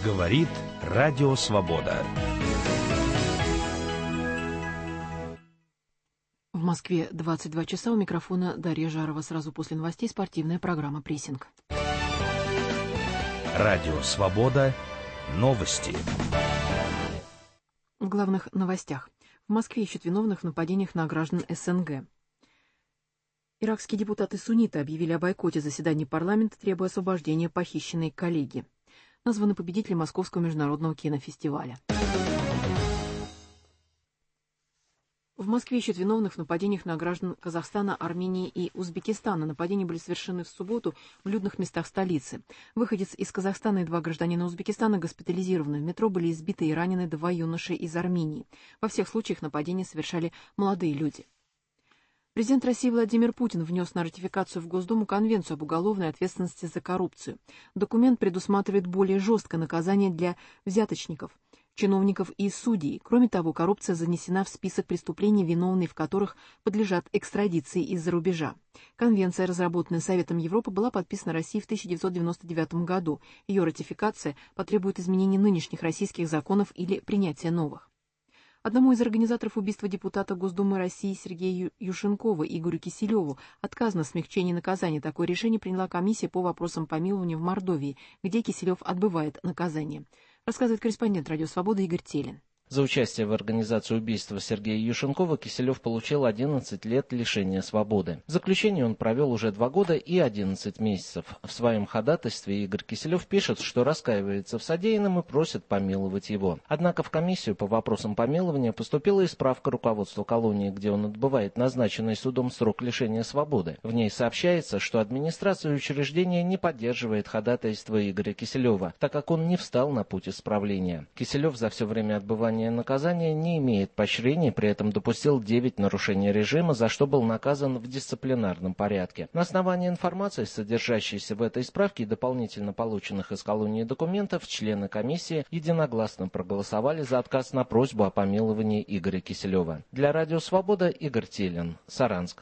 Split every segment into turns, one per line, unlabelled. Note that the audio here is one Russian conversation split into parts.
Говорит Радио Свобода.
В Москве 22 часа. У микрофона Дарья Жарова. Сразу после новостей спортивная программа «Прессинг».
Радио Свобода. Новости.
В главных новостях. В Москве ищут виновных в нападениях на граждан СНГ. Иракские депутаты-сунниты объявили о бойкоте заседаний парламента, требуя освобождения похищенной коллеги. Названы победители Московского международного кинофестиваля. В Москве ищут виновных в нападениях на граждан Казахстана, Армении и Узбекистана. Нападения были совершены в субботу в людных местах столицы. Выходец из Казахстана и два гражданина Узбекистана госпитализированы. В метро были избиты и ранены два юноши из Армении. Во всех случаях нападения совершали молодые люди. Президент России Владимир Путин внес на ратификацию в Госдуму Конвенцию об уголовной ответственности за коррупцию. Документ предусматривает более жесткое наказание для взяточников, чиновников и судей. Кроме того, коррупция занесена в список преступлений, виновные в которых подлежат экстрадиции из-за рубежа. Конвенция, разработанная Советом Европы, была подписана Россией в 1999 году. Ее ратификация потребует изменения нынешних российских законов или принятия новых. Одному из организаторов убийства депутата Госдумы России Сергея Юшенкова Игорю Киселеву отказано в смягчении наказания. Такое решение приняла комиссия по вопросам помилования в Мордовии, где Киселев отбывает наказание. Рассказывает корреспондент «Радио Свобода» Игорь Телин.
За участие в организации убийства Сергея Юшенкова Киселев получил 11 лет лишения свободы. В заключении он провел уже 2 года и 11 месяцев. В своем ходатайстве Игорь Киселев пишет, что раскаивается в содеянном и просит помиловать его. Однако в комиссию по вопросам помилования поступила и справка руководства колонии, где он отбывает назначенный судом срок лишения свободы. В ней сообщается, что администрация учреждения не поддерживает ходатайство Игоря Киселева, так как он не встал на путь исправления. Киселев за все время отбывания наказания не имеет поощрений, при этом допустил 9 нарушений режима, за что был наказан в дисциплинарном порядке. На основании информации, содержащейся в этой справке и дополнительно полученных из колонии документов, члены комиссии единогласно проголосовали за отказ на просьбу о помиловании Игоря Киселева. Для Радио Свобода Игорь Телин, Саранск.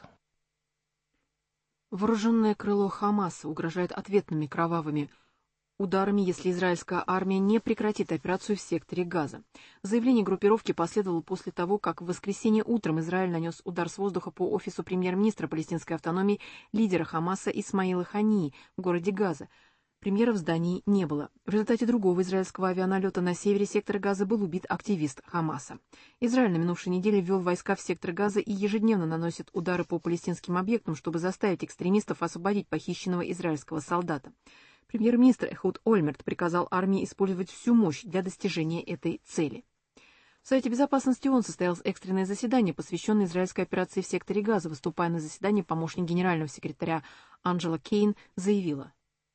Вооруженное крыло Хамаса угрожает ответными кровавыми ударами, если израильская армия не прекратит операцию в секторе Газа. Заявление группировки последовало после того, как в воскресенье утром Израиль нанес удар с воздуха по офису премьер-министра палестинской автономии, лидера Хамаса Исмаила Хании в городе Газа. Премьера в здании не было. В результате другого израильского авианалета на севере сектора Газа был убит активист Хамаса. Израиль на минувшей неделе ввел войска в сектор Газа и ежедневно наносит удары по палестинским объектам, чтобы заставить экстремистов освободить похищенного израильского солдата. Премьер-министр Эхуд Ольмерт приказал армии использовать всю мощь для достижения этой цели. В Совете Безопасности ООН состоялось экстренное заседание, посвященное израильской операции в секторе Газа. Выступая на заседании, помощник генерального секретаря Анджела Кейн заявила: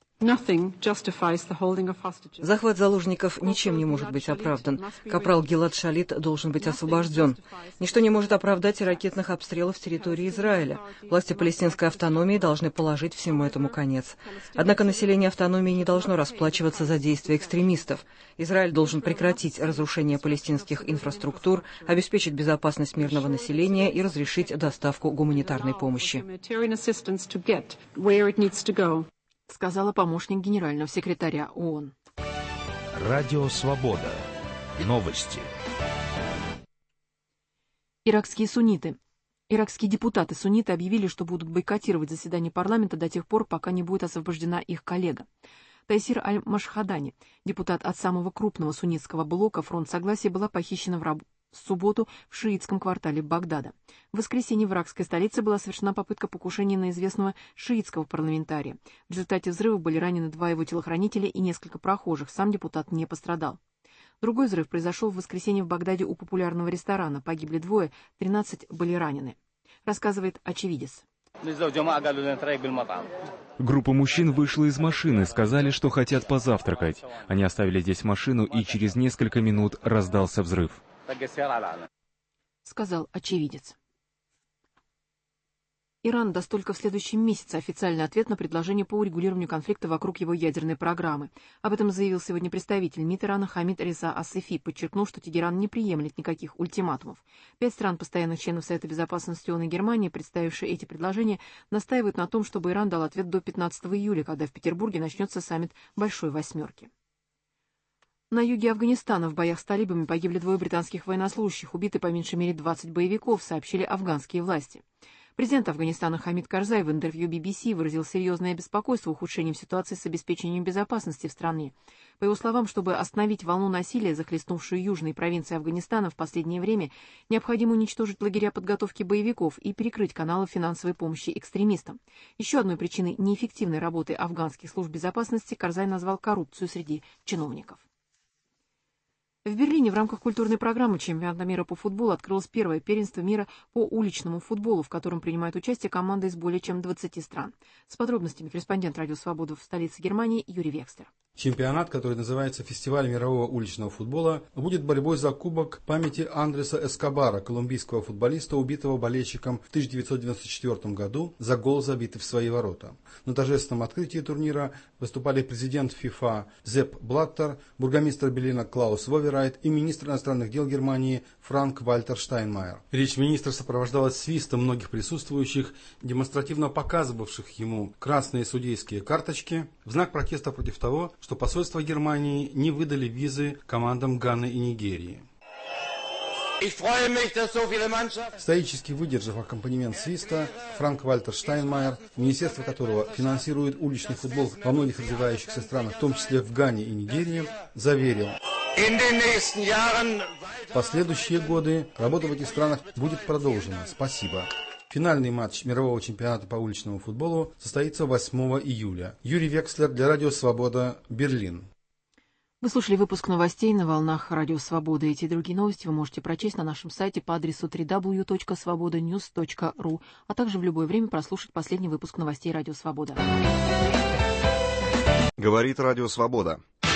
захват заложников ничем не может быть оправдан. Капрал Гилад Шалит должен быть освобожден. Ничто не может оправдать и ракетных обстрелов территории Израиля. Власти палестинской автономии должны положить всему этому конец. Однако население автономии не должно расплачиваться за действия экстремистов. Израиль должен прекратить разрушение палестинских инфраструктур, обеспечить безопасность мирного населения и разрешить доставку гуманитарной помощи.
Сказала помощник генерального секретаря ООН.
Радио Свобода. Новости.
Иракские сунниты. Иракские депутаты-сунниты объявили, что будут бойкотировать заседание парламента до тех пор, пока не будет освобождена их коллега. Тайсир Аль-Машхадани, депутат от самого крупного суннитского блока «Фронт Согласия», была похищена в субботу в шиитском квартале Багдада. В воскресенье в иракской столице была совершена попытка покушения на известного шиитского парламентария. В результате взрыва были ранены 2 его телохранителя и несколько прохожих. Сам депутат не пострадал. Другой взрыв произошел в воскресенье в Багдаде у популярного ресторана. Погибли 2, 13 были ранены. Рассказывает очевидец.
Группа мужчин вышла из машины, сказали, что хотят позавтракать. Они оставили здесь машину, и через несколько минут раздался взрыв.
Сказал очевидец. Иран даст только в следующем месяце официальный ответ на предложение по урегулированию конфликта вокруг его ядерной программы. Об этом заявил сегодня представитель МИД Ирана Хамид Реза Асефи, подчеркнув, что Тегеран не приемлет никаких ультиматумов. 5 стран, постоянных членов Совета Безопасности ООН и Германии, представившие эти предложения, настаивают на том, чтобы Иран дал ответ до 15 июля, когда в Петербурге начнется саммит Большой Восьмерки. На юге Афганистана в боях с талибами погибли 2 британских военнослужащих, убиты по меньшей мере 20 боевиков, сообщили афганские власти. Президент Афганистана Хамид Карзай в интервью BBC выразил серьезное беспокойство ухудшением ситуации с обеспечением безопасности в стране. По его словам, чтобы остановить волну насилия, захлестнувшую южные провинции Афганистана в последнее время, необходимо уничтожить лагеря подготовки боевиков и перекрыть каналы финансовой помощи экстремистам. Еще одной причиной неэффективной работы афганских служб безопасности Карзай назвал коррупцию среди чиновников. В Берлине в рамках культурной программы чемпионата мира по футболу открылось первое первенство мира по уличному футболу, в котором принимают участие команды из более чем 20 стран. С подробностями корреспондент «Радио Свобода» в столице Германии Юрий Векслер.
Чемпионат, который называется «Фестиваль мирового уличного футбола», будет борьбой за кубок памяти Андреса Эскобара, колумбийского футболиста, убитого болельщиком в 1994 году за гол, забитый в свои ворота. На торжественном открытии турнира выступали президент ФИФА Зепп Блаттер, бургомистр Берлина Клаус Воверайт и министр иностранных дел Германии Франк-Вальтер Штайнмайер. Речь министра сопровождалась свистом многих присутствующих, демонстративно показывавших ему красные судейские карточки в знак протеста против того, что посольства Германии не выдали визы командам Ганы и Нигерии. Стоически выдержав аккомпанемент свиста, Франк-Вальтер Штайнмайер, министерство которого финансирует уличный футбол во многих развивающихся странах, в том числе в Гане и Нигерии, заверил: в последующие годы работа в этих странах будет продолжена. Спасибо. Финальный матч мирового чемпионата по уличному футболу состоится 8 июля. Юрий Векслер для Радио Свобода, Берлин.
Вы слушали выпуск новостей на волнах Радио Свобода. Эти и другие новости вы можете прочесть на нашем сайте по адресу www.svobodanews.ru, а также в любое время прослушать последний выпуск новостей Радио Свобода.
Говорит Радио Свобода.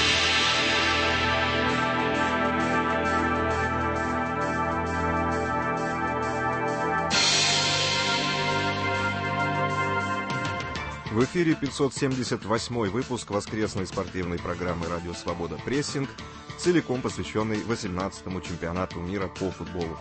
В эфире 578-й выпуск воскресной спортивной программы «Радио Свобода. Прессинг», целиком посвященный 18-му чемпионату мира по футболу.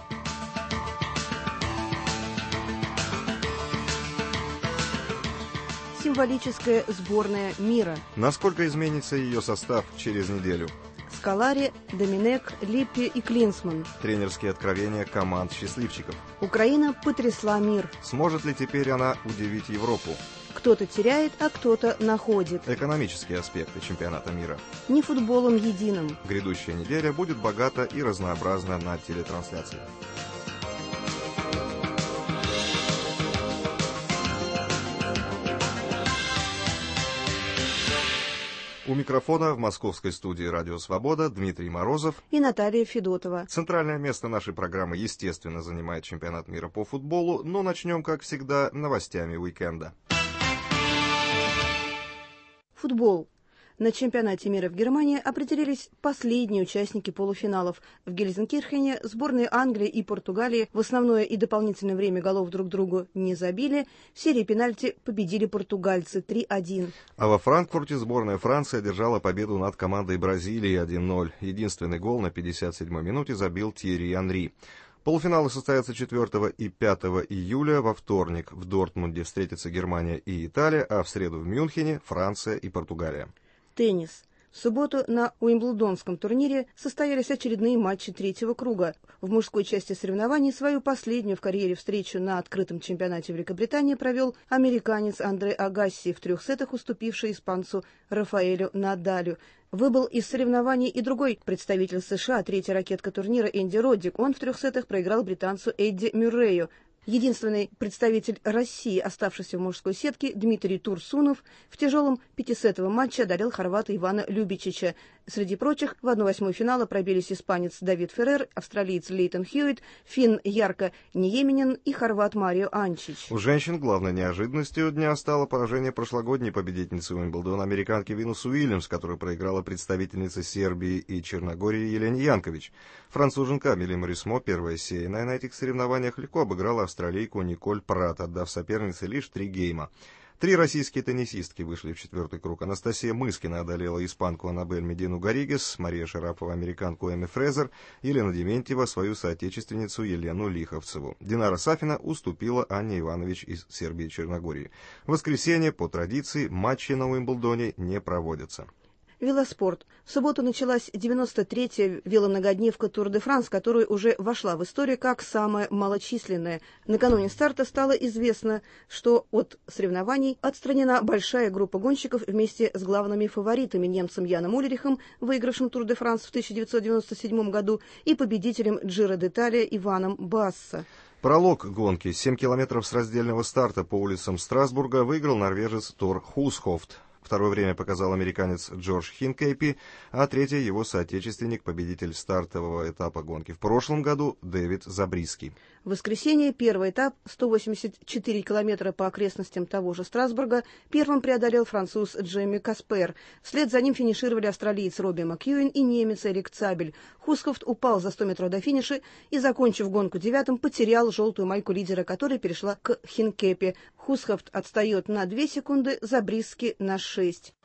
Символическая сборная мира.
Насколько изменится ее состав через неделю?
Скалари, Доминек, Липпи и Клинсман.
Тренерские откровения команд счастливчиков.
Украина потрясла мир.
Сможет ли теперь она удивить Европу?
Кто-то теряет, а кто-то находит.
Экономические аспекты чемпионата мира.
Не футболом единым.
Грядущая неделя будет богата и разнообразна на телетрансляции. У микрофона в московской студии «Радио Свобода» Дмитрий Морозов
и Наталья Федотова.
Центральное место нашей программы, естественно, занимает чемпионат мира по футболу, но начнем, как всегда, новостями уикенда.
Футбол. На чемпионате мира в Германии определились последние участники полуфиналов. В Гельзенкирхене сборные Англии и Португалии в основное и дополнительное время голов друг другу не забили. В серии пенальти победили португальцы 3-1.
А во Франкфурте сборная Франции одержала победу над командой Бразилии 1-0. Единственный гол на 57-й минуте забил Тьерри Анри. Полуфиналы состоятся 4 и 5 июля. Во вторник в Дортмунде встретятся Германия и Италия, а в среду в Мюнхене Франция и Португалия.
Теннис. В субботу на Уимблдонском турнире состоялись очередные матчи третьего круга. В мужской части соревнований свою последнюю в карьере встречу на открытом чемпионате Великобритании провел американец Андре Агасси, в 3 сетах уступивший испанцу Рафаэлю Надалю. Выбыл из соревнований и другой представитель США, третья ракетка турнира Энди Роддик. Он в 3 сетах проиграл британцу Эдди Мюррею. Единственный представитель России, оставшийся в мужской сетке, Дмитрий Турсунов, в тяжелом 5-сетовом матче одолел хорвата Ивана Любичича. Среди прочих в 1/8 финала пробились испанец Давид Феррер, австралиец Лейтон Хьюитт, финн Ярко Ниеменен и хорват Марио Анчич.
У женщин главной неожиданностью дня стало поражение прошлогодней победительницы Уимблдона американки Винус Уильямс, которая проиграла представительнице Сербии и Черногории Елене Янкович. Француженка Амели Морисмо, первая сеянная на этих соревнованиях, легко обыграла австралийку Николь Прат, отдав сопернице лишь 3 гейма. 3 российские теннисистки вышли в 4-й круг. Анастасия Мыскина одолела испанку Анабель Медину Гарригес, Мария Шарапова американку Эми Фрезер, Елена Дементьева свою соотечественницу Елену Лиховцеву. Динара Сафина уступила Анне Иванович из Сербии и Черногории. В воскресенье, по традиции, матчи на Уимблдоне не проводятся.
Велоспорт. В субботу началась 93-я веломногодневка Тур де Франс, которая уже вошла в историю как самая малочисленная. Накануне старта стало известно, что от соревнований отстранена большая группа гонщиков вместе с главными фаворитами немцем Яном Ульрихом, выигравшим Тур де Франс в 1997 году, и победителем Джиро д'Италия Иваном Басса.
Пролог гонки 7 километров с раздельного старта по улицам Страсбурга выиграл норвежец Тор Хусхофт. Второе время показал американец Джордж Хинкейпи, а третье его соотечественник, победитель стартового этапа гонки в прошлом году Дэвид Забриски.
В воскресенье первый этап, 184 километра по окрестностям того же Страсбурга, первым преодолел француз Джейми Каспер. Вслед за ним финишировали австралиец Робби Макьюин и немец Эрик Цабель. Хусхофт упал за 100 метров до финиша и, закончив гонку девятым, потерял желтую майку лидера, которая перешла к Хинкепе. Хусхофт отстает на 2 секунды, Забриски на 6.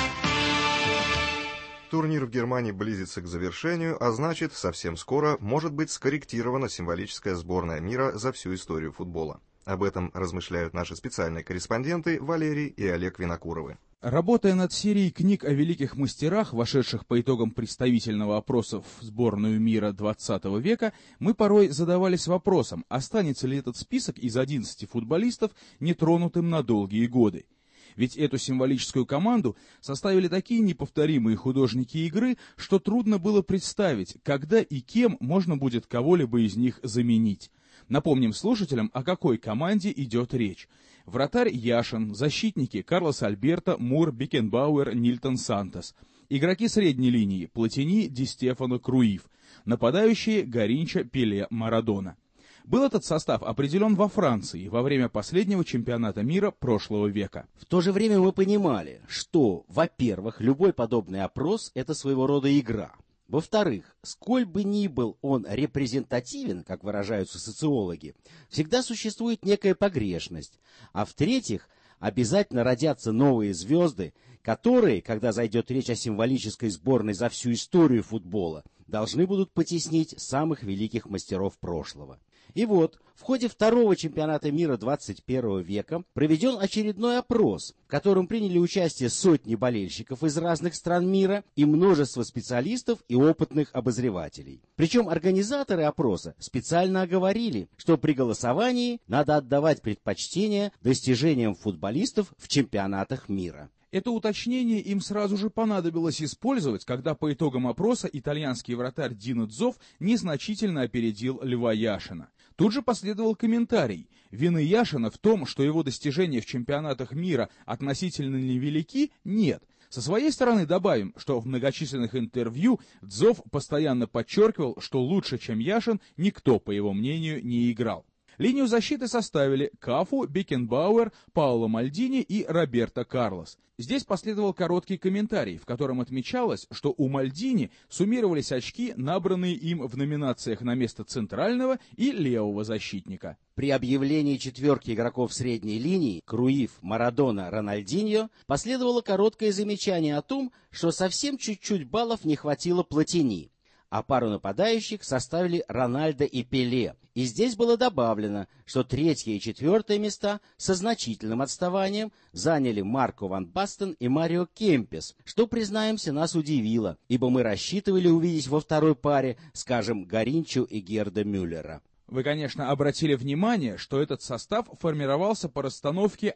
Турнир в Германии близится к завершению, а значит, совсем скоро может быть скорректирована символическая сборная мира за всю историю футбола. Об этом размышляют наши специальные корреспонденты Валерий и Олег Винокуровы.
Работая над серией книг о великих мастерах, вошедших по итогам представительного опроса в сборную мира 20 века, мы порой задавались вопросом, останется ли этот список из 11 футболистов нетронутым на долгие годы. Ведь эту символическую команду составили такие неповторимые художники игры, что трудно было представить, когда и кем можно будет кого-либо из них заменить. Напомним слушателям, о какой команде идет речь. Вратарь Яшин, защитники Карлос Альберто, Мур, Бекенбауэр, Нильтон Сантос. Игроки средней линии Платини, Ди Стефано, Круиф. Нападающие Гаринча, Пеле, Марадона. Был этот состав определен во Франции во время последнего чемпионата мира прошлого века.
В то же время мы понимали, что, во-первых, любой подобный опрос – это своего рода игра. Во-вторых, сколь бы ни был он репрезентативен, как выражаются социологи, всегда существует некая погрешность. А в-третьих, обязательно родятся новые звезды, которые, когда зайдет речь о символической сборной за всю историю футбола, должны будут потеснить самых великих мастеров прошлого. И вот, в ходе второго чемпионата мира 21 века проведен очередной опрос, в котором приняли участие сотни болельщиков из разных стран мира и множество специалистов и опытных обозревателей. Причем организаторы опроса специально оговорили, что при голосовании надо отдавать предпочтение достижениям футболистов в чемпионатах мира.
Это уточнение им сразу же понадобилось использовать, когда по итогам опроса итальянский вратарь Дино Дзов незначительно опередил Льва Яшина. Тут же последовал комментарий. Вины Яшина в том, что его достижения в чемпионатах мира относительно невелики, нет. Со своей стороны добавим, что в многочисленных интервью Дзов постоянно подчеркивал, что лучше, чем Яшин, никто, по его мнению, не играл. Линию защиты составили Кафу, Бекенбауэр, Паоло Мальдини и Роберто Карлос. Здесь последовал короткий комментарий, в котором отмечалось, что у Мальдини суммировались очки, набранные им в номинациях на место центрального и левого защитника.
При объявлении четверки игроков средней линии Круиф, Марадона, Рональдиньо последовало короткое замечание о том, что совсем чуть-чуть баллов не хватило Платини, а пару нападающих составили Рональдо и Пеле. И здесь было добавлено, что третье и четвертое места со значительным отставанием заняли Марко ван Бастен и Марио Кемпес, что, признаемся, нас удивило, ибо мы рассчитывали увидеть во второй паре, скажем, Гаринчу и Герда Мюллера.
Вы, конечно, обратили внимание, что этот состав формировался по расстановке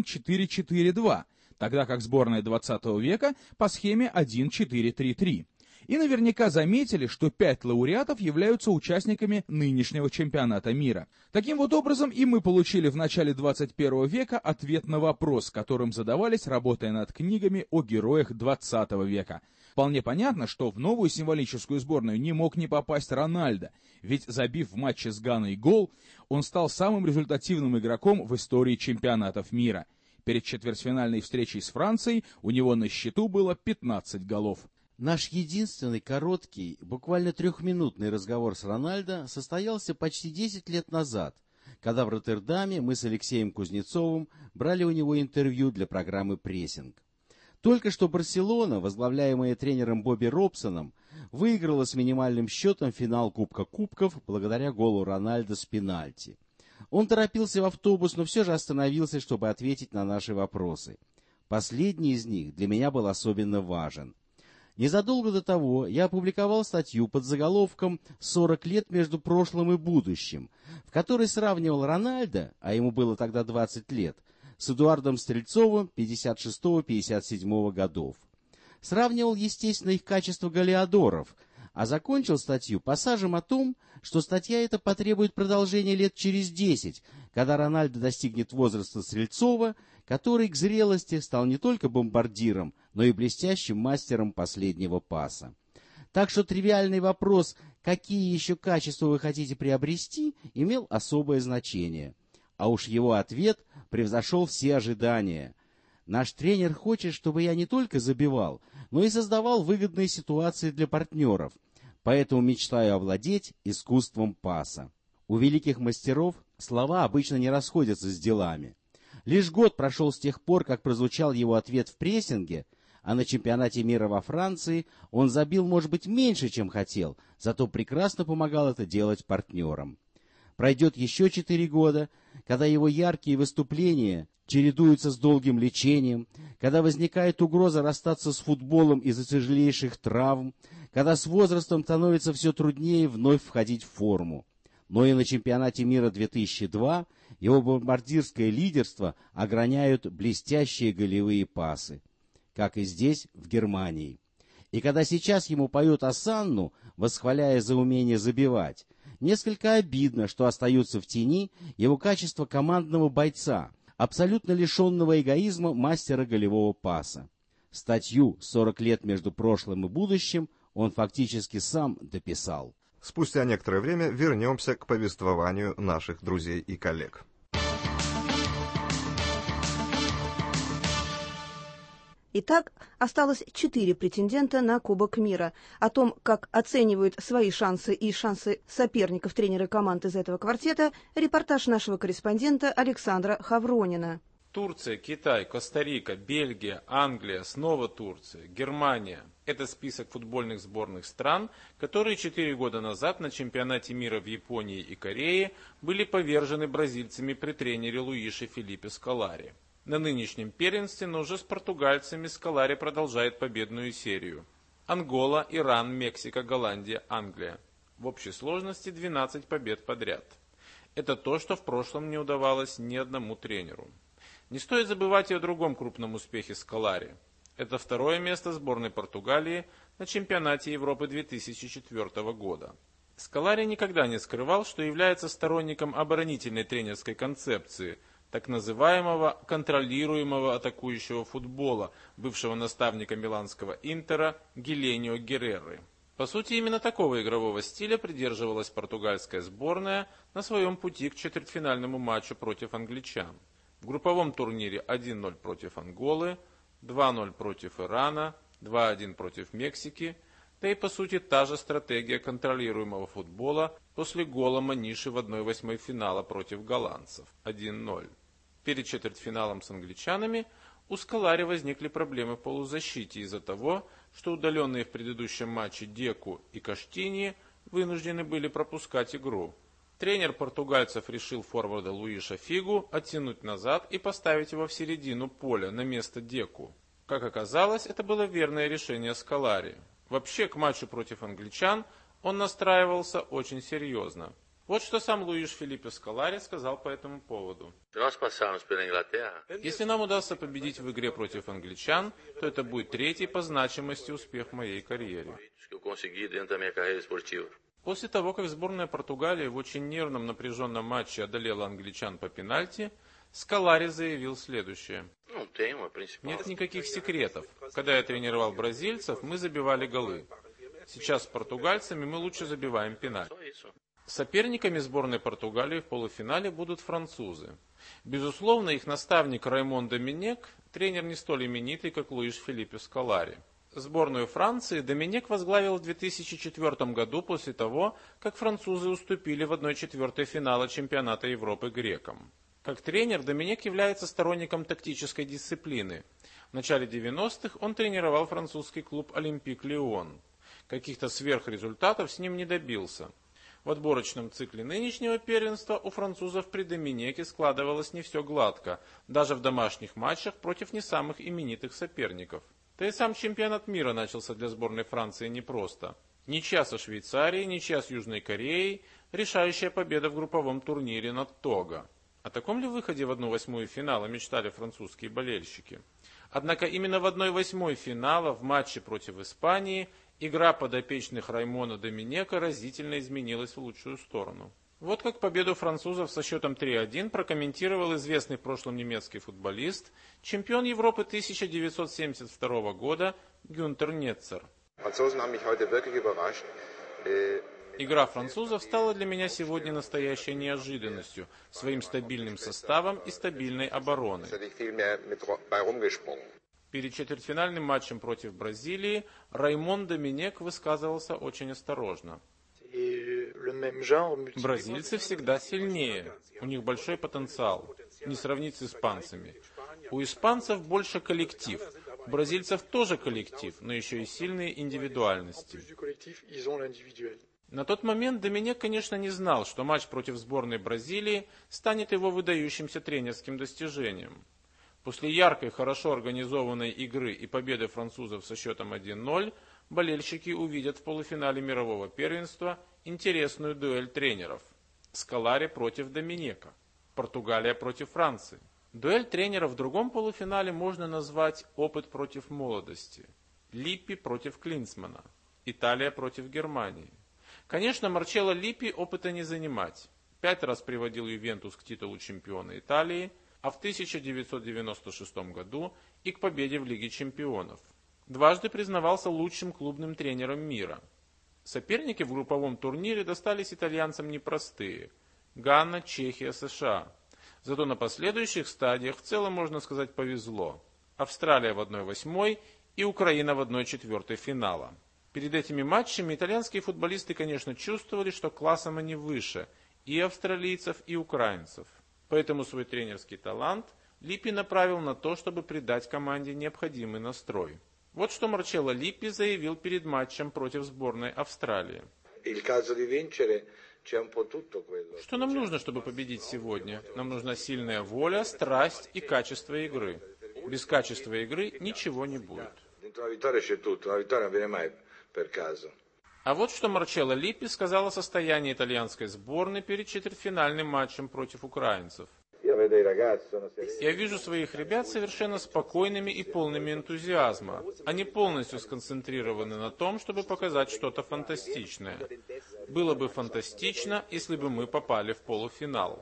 1-4-4-2, тогда как сборная 20 века по схеме 1-4-3-3. И наверняка заметили, что 5 лауреатов являются участниками нынешнего чемпионата мира. Таким вот образом и мы получили в начале 21 века ответ на вопрос, которым задавались, работая над книгами о героях 20 века. Вполне понятно, что в новую символическую сборную не мог не попасть Рональдо, ведь забив в матче с Ганой гол, он стал самым результативным игроком в истории чемпионатов мира. Перед четвертьфинальной встречей с Францией у него на счету было 15 голов.
Наш единственный короткий, буквально трехминутный разговор с Рональдо состоялся почти 10 лет назад, когда в Роттердаме мы с Алексеем Кузнецовым брали у него интервью для программы «Прессинг». Только что Барселона, возглавляемая тренером Бобби Робсоном, выиграла с минимальным счетом финал Кубка Кубков благодаря голу Рональдо с пенальти. Он торопился в автобус, но все же остановился, чтобы ответить на наши вопросы. Последний из них для меня был особенно важен. Незадолго до того я опубликовал статью под заголовком «40 лет между прошлым и будущим», в которой сравнивал Рональдо, а ему было тогда 20 лет, с Эдуардом Стрельцовым 56-57 годов. Сравнивал, естественно, их качество голеадоров, а закончил статью пассажем о том, что статья эта потребует продолжения лет через 10, когда Рональдо достигнет возраста Стрельцова, который к зрелости стал не только бомбардиром, но и блестящим мастером последнего паса. Так что тривиальный вопрос, какие еще качества вы хотите приобрести, имел особое значение. А уж его ответ превзошел все ожидания. Наш тренер хочет, чтобы я не только забивал, но и создавал выгодные ситуации для партнеров. Поэтому мечтаю овладеть искусством паса. У великих мастеров слова обычно не расходятся с делами. Лишь год прошел с тех пор, как прозвучал его ответ в прессинге, а на чемпионате мира во Франции он забил, может быть, меньше, чем хотел, зато прекрасно помогал это делать партнерам. Пройдет еще 4 года, когда его яркие выступления чередуются с долгим лечением, когда возникает угроза расстаться с футболом из-за тяжелейших травм, когда с возрастом становится все труднее вновь входить в форму. Но и на чемпионате мира 2002 его бомбардирское лидерство ограняют блестящие голевые пасы, как и здесь, в Германии. И когда сейчас ему поют осанну, восхваляя за умение забивать, несколько обидно, что остаются в тени его качества командного бойца, абсолютно лишенного эгоизма мастера голевого паса. Статью «40 лет между прошлым и будущим» он фактически сам дописал.
Спустя некоторое время вернемся к повествованию наших друзей и коллег.
Итак, осталось 4 претендента на Кубок мира. О том, как оценивают свои шансы и шансы соперников тренеры команд из этого квартета, репортаж нашего корреспондента Александра Хавронина.
Турция, Китай, Коста-Рика, Бельгия, Англия, снова Турция, Германия. Это список футбольных сборных стран, которые 4 года назад на чемпионате мира в Японии и Корее были повержены бразильцами при тренере Луише Филиппе Сколари. На нынешнем первенстве, но уже с португальцами, Сколари продолжает победную серию. Ангола, Иран, Мексика, Голландия, Англия. В общей сложности 12 побед подряд. Это то, что в прошлом не удавалось ни одному тренеру. Не стоит забывать и о другом крупном успехе Сколари. Это второе место сборной Португалии на чемпионате Европы 2004 года. Сколари никогда не скрывал, что является сторонником оборонительной тренерской концепции, так называемого контролируемого атакующего футбола, бывшего наставника миланского Интера Гиленио Герреры. По сути, именно такого игрового стиля придерживалась португальская сборная на своем пути к четвертьфинальному матчу против англичан. В групповом турнире 1-0 против Анголы, 2-0 против Ирана, 2-1 против Мексики, да и по сути та же стратегия контролируемого футбола после гола Маниши в 1/8 финала против голландцев 1-0. Перед четвертьфиналом с англичанами у Сколари возникли проблемы в полузащите из-за того, что удаленные в предыдущем матче Деку и Каштини вынуждены были пропускать игру. Тренер португальцев решил форварда Луиша Фигу оттянуть назад и поставить его в середину поля на место Деку. Как оказалось, это было верное решение Сколари. Вообще, к матчу против англичан он настраивался очень серьезно. Вот что сам Луиш Филиппе Сколари сказал по этому поводу. Если нам удастся победить в игре против англичан, то это будет третий по значимости успех в моей карьере. После того, как сборная Португалии в очень нервном напряженном матче одолела англичан по пенальти, Сколари заявил следующее. Нет никаких секретов. Когда я тренировал бразильцев, мы забивали голы. Сейчас с португальцами мы лучше забиваем пенальти. Соперниками сборной Португалии в полуфинале будут французы. Безусловно, их наставник Раймон Доминек, тренер не столь именитый, как Луиш Филиппе Сколари. Сборную Франции Доминек возглавил в 2004 году после того, как французы уступили в 1/4 финала чемпионата Европы грекам. Как тренер Доминек является сторонником тактической дисциплины. В начале 90-х он тренировал французский клуб «Олимпик Лион». Каких-то сверхрезультатов с ним не добился. В отборочном цикле нынешнего первенства у французов при Доминеке складывалось не все гладко, даже в домашних матчах против не самых именитых соперников. Да и сам чемпионат мира начался для сборной Франции непросто. Ничья со Швейцарией, ничья с Южной Кореей, решающая победа в групповом турнире над Того. О таком ли выходе в 1/8 финала мечтали французские болельщики? Однако именно в 1/8 финала в матче против Испании игра подопечных Раймона Доминека разительно изменилась в лучшую сторону. Вот как победу французов со счетом 3-1 прокомментировал известный в прошлом немецкий футболист, чемпион Европы 1972 года Гюнтер Нетцер. Игра французов стала для меня сегодня настоящей неожиданностью своим стабильным составом и стабильной обороной. Перед четвертьфинальным матчем против Бразилии Раймон Доминек высказывался очень осторожно. Бразильцы всегда сильнее, у них большой потенциал, не сравнить с испанцами. У испанцев больше коллектив, у бразильцев тоже коллектив, но еще и сильные индивидуальности. На тот момент Доминек, конечно, не знал, что матч против сборной Бразилии станет его выдающимся тренерским достижением. После яркой, хорошо организованной игры и победы французов со счетом 1-0, болельщики увидят в полуфинале мирового первенства интересную дуэль тренеров. Скалари против Доминека, Португалия против Франции. Дуэль тренеров в другом полуфинале можно назвать опыт против молодости. Липпи против Клинсмана, Италия против Германии. Конечно, Марчелло Липпи опыта не занимать. 5 раз приводил Ювентус к титулу чемпиона Италии, а в 1996 году и к победе в Лиге чемпионов. Дважды признавался лучшим клубным тренером мира. Соперники в групповом турнире достались итальянцам непростые – Гана, Чехия, США. Зато на последующих стадиях в целом, можно сказать, повезло. Австралия в 1/8 и Украина в 1/4 финала. Перед этими матчами итальянские футболисты, конечно, чувствовали, что классом они выше и австралийцев, и украинцев. Поэтому свой тренерский талант Липпи направил на то, чтобы придать команде необходимый настрой. Вот что Марчелло Липпи заявил перед матчем против сборной Австралии. Что нам нужно, чтобы победить сегодня? Нам нужна сильная воля, страсть и качество игры. Без качества игры ничего не будет. А вот что Марчелло Липпи сказал о состоянии итальянской сборной перед четвертьфинальным матчем против украинцев. Я вижу своих ребят совершенно спокойными и полными энтузиазма. Они полностью сконцентрированы на том, чтобы показать что-то фантастичное. Было бы фантастично, если бы мы попали в полуфинал.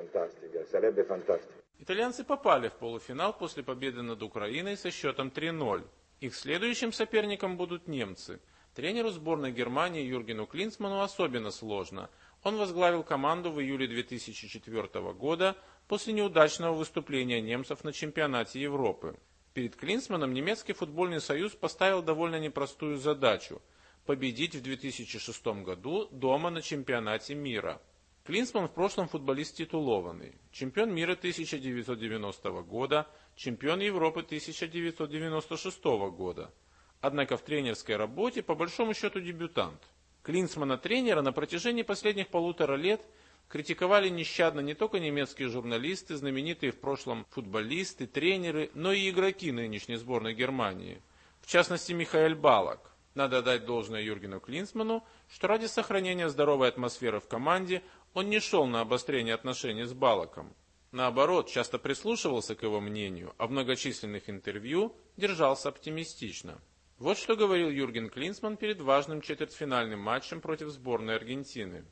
Итальянцы попали в полуфинал после победы над Украиной со счетом 3-0. Их следующим соперником будут немцы. Тренеру сборной Германии Юргену Клинсману особенно сложно. Он возглавил команду в июле 2004 года после неудачного выступления немцев на чемпионате Европы. Перед Клинсманом немецкий футбольный союз поставил довольно непростую задачу – победить в 2006 году дома на чемпионате мира. Клинсман в прошлом футболист титулованный, чемпион мира 1990 года, чемпион Европы 1996 года. Однако в тренерской работе по большому счету дебютант. Клинсмана-тренера на протяжении последних 1,5 лет критиковали нещадно не только немецкие журналисты, знаменитые в прошлом футболисты, тренеры, но и игроки нынешней сборной Германии. В частности, Михаэль Балак. Надо отдать должное Юргену Клинсману, что ради сохранения здоровой атмосферы в команде он не шел на обострение отношений с Балаком. Наоборот, часто прислушивался к его мнению, а в многочисленных интервью держался оптимистично. Вот что говорил Юрген Клинсман перед важным четвертьфинальным матчем против сборной Аргентины.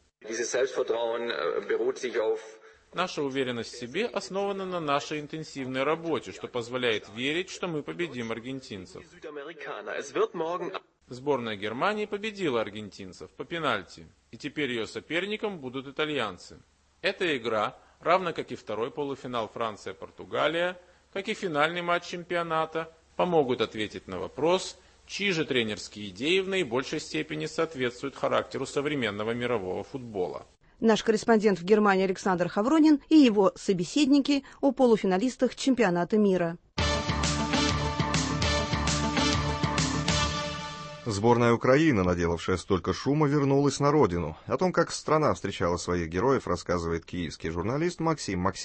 Наша уверенность в себе основана на нашей интенсивной работе, что позволяет верить, что мы победим аргентинцев. Сборная Германии победила аргентинцев по пенальти, и теперь ее соперником будут итальянцы. Эта игра, равно как и второй полуфинал Франция-Португалия, как и финальный матч чемпионата, помогут ответить на вопрос, чьи же тренерские идеи в наибольшей степени соответствуют характеру современного мирового футбола.
Наш корреспондент в Германии Александр Хавронин и его собеседники о полуфиналистах чемпионата мира.
Сборная Украины, наделавшая столько шума, вернулась на родину. О том, как страна встречала своих героев, рассказывает киевский журналист Максим Максимов.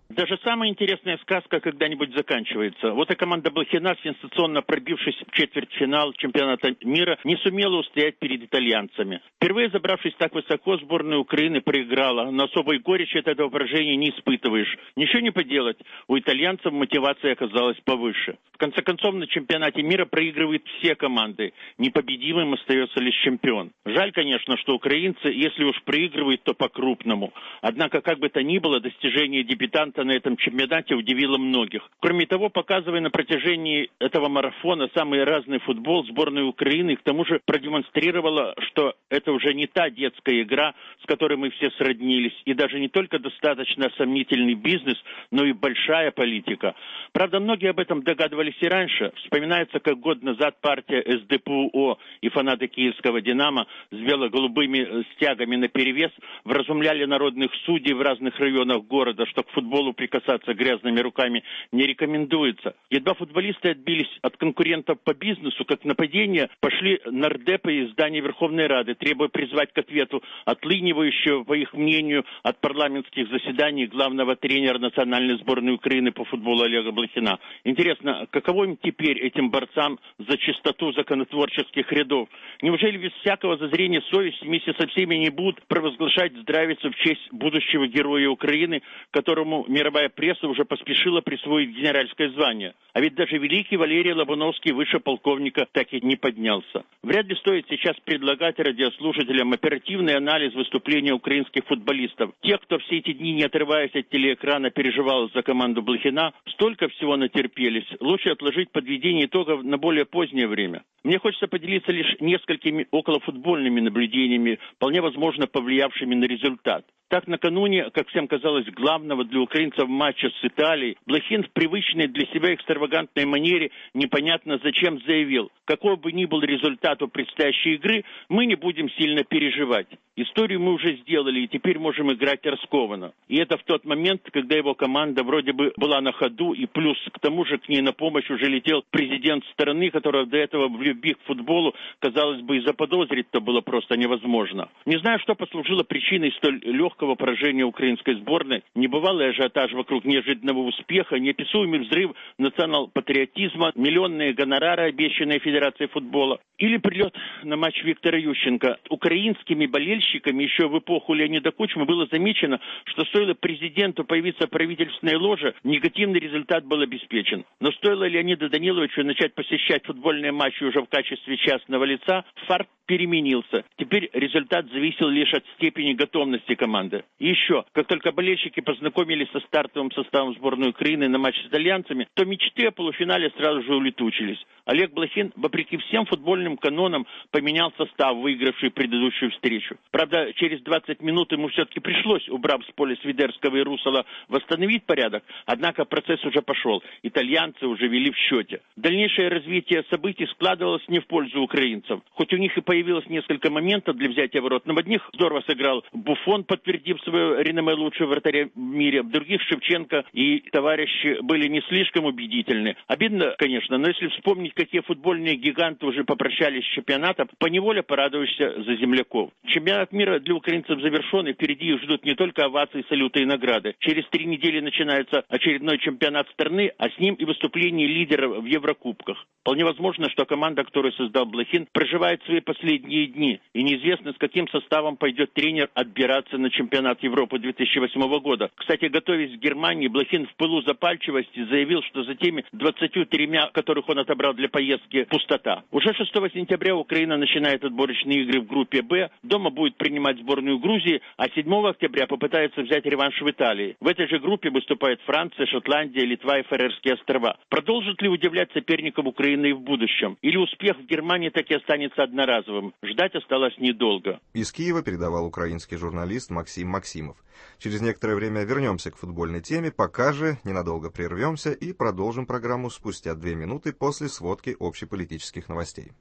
Даже самая интересная сказка когда-нибудь заканчивается. Вот и команда Блохина, сенсационно пробившись в четвертьфинал чемпионата мира, не сумела устоять перед итальянцами. Впервые забравшись так высоко, сборная Украины проиграла, но особой горечи от этого поражения не испытываешь. Ничего не поделать, у итальянцев мотивация оказалась повыше. В конце концов, на чемпионате мира проигрывают все команды. Непобедимым остается лишь чемпион. Жаль, конечно, что украинцы, если уж проигрывают, то по-крупному. Однако, как бы то ни было, достижение дебютанта на этом чемпионате удивило многих. Кроме того, показывая на протяжении этого марафона самый разный футбол, сборная Украины к тому же продемонстрировала, что это уже не та детская игра, с которой мы все сроднились, и даже не только достаточно сомнительный бизнес, но и большая политика. Правда, многие об этом догадывались и раньше. Вспоминается, как год назад партия СДПУО и фанаты киевского «Динамо» с бело-голубыми стягами наперевес вразумляли народных судей в разных районах города, что к футболу прикасаться грязными руками не рекомендуется. Едва футболисты отбились от конкурентов по бизнесу, как нападения пошли нардепы из здания Верховной Рады, требуя призвать к ответу отлынивающего, по их мнению, от парламентских заседаний главного тренера национальной сборной Украины по футболу Олега Блохина. Интересно, каково им теперь, этим борцам за чистоту законотворческих рядов? Неужели без всякого зазрения совести вместе со всеми не будут провозглашать здравицу в честь будущего героя Украины, которому мировая пресса уже поспешила присвоить генеральское звание? А ведь даже великий Валерий Лобуновский выше полковника так и не поднялся. Вряд ли стоит сейчас предлагать радиослушателям оперативный анализ выступления украинских футболистов. Тех, кто все эти дни, не отрываясь от телеэкрана, переживал за команду Блохина, столько всего натерпелись. Лучше отложить подведение итогов на более позднее время. Мне хочется поделиться лишь несколькими околофутбольными наблюдениями, вполне возможно повлиявшими на результат. Так, накануне, как всем казалось, главного для украинцев матча с Италией, Блохин в привычной для себя экстравагантной манере непонятно зачем заявил: какой бы ни был результат у предстоящей игры, мы не будем сильно переживать. Историю мы уже сделали, и теперь можем играть раскованно. И это в тот момент, когда его команда вроде бы была на ходу, и плюс к тому же к ней на помощь уже летел президент страны, которого до этого в любви к футболу, казалось бы, и заподозрить-то было просто невозможно. Не знаю, что послужило причиной столь легкого поражения украинской сборной. Небывалый ажиотаж вокруг неожиданного успеха, неописуемый взрыв национал-патриотизма, миллионные гонорары, обещанные Федерацией футбола. Или прилет на матч Виктора Ющенко. Украинскими болельщиками еще в эпоху Леонида Кучмы было замечено, что стоило президенту появиться в правительственной ложе, негативный результат был обеспечен. Но стоило Леониду Даниловичу начать посещать футбольные матчи уже в качестве частного лица, фарт переменился. Теперь результат зависел лишь от степени готовности команды. И еще, как только болельщики познакомились со стартовым составом сборной Украины на матч с итальянцами, то мечты о полуфинале сразу же улетучились. Олег Блохин, вопреки всем футбольным канонам, поменял состав, выигравший предыдущую встречу. Правда, через 20 минут ему все-таки пришлось, убрав с поля Свидерского и Русала, восстановить порядок, однако процесс уже пошел. Итальянцы уже вели в счете. Дальнейшее развитие событий складывалось не в пользу украинцев. Хоть у них и появилось несколько моментов для взятия ворот, но в одних здорово сыграл Буфон, подтвердив свое реноме лучшего вратаря в мире, в других Шевченко и товарищи были не слишком убедительны. Обидно, конечно, но если вспомнить, какие футбольные гиганты уже попрощались с чемпионатом, поневоле порадуешься за земляков. Чемпионат мира для украинцев завершен, и впереди их ждут не только овации, салюты и награды. Через 3 недели начинается очередной чемпионат страны, а с ним и выступление лидеров в Еврокубках. Вполне возможно, что команда, которую создал Блохин, проживает свои последние дни, и неизвестно, с каким составом пойдет тренер отбираться на чемпионат Европы 2008 года. Кстати, готовясь к Германии, Блохин в пылу запальчивости заявил, что за теми 23, которых он отобрал для поездки, пустота. Уже 6 сентября Украина начинает отборочные игры в группе «Б», дома будет принимать сборную Грузии, а 7 октября попытается взять реванш в Италии. В этой же группе выступают Франция, Шотландия, Литва и Фарерские острова. Продолжит ли удивлять соперников Украины и в будущем? Или успех в Германии так и останется одноразовым? Ждать осталось недолго.
Из Киева передавал украинский журналист Максим Максимов. Через некоторое время вернемся к футбольной теме, пока же ненадолго прервемся и продолжим программу спустя 2 минуты после сводки общеполитических новостей.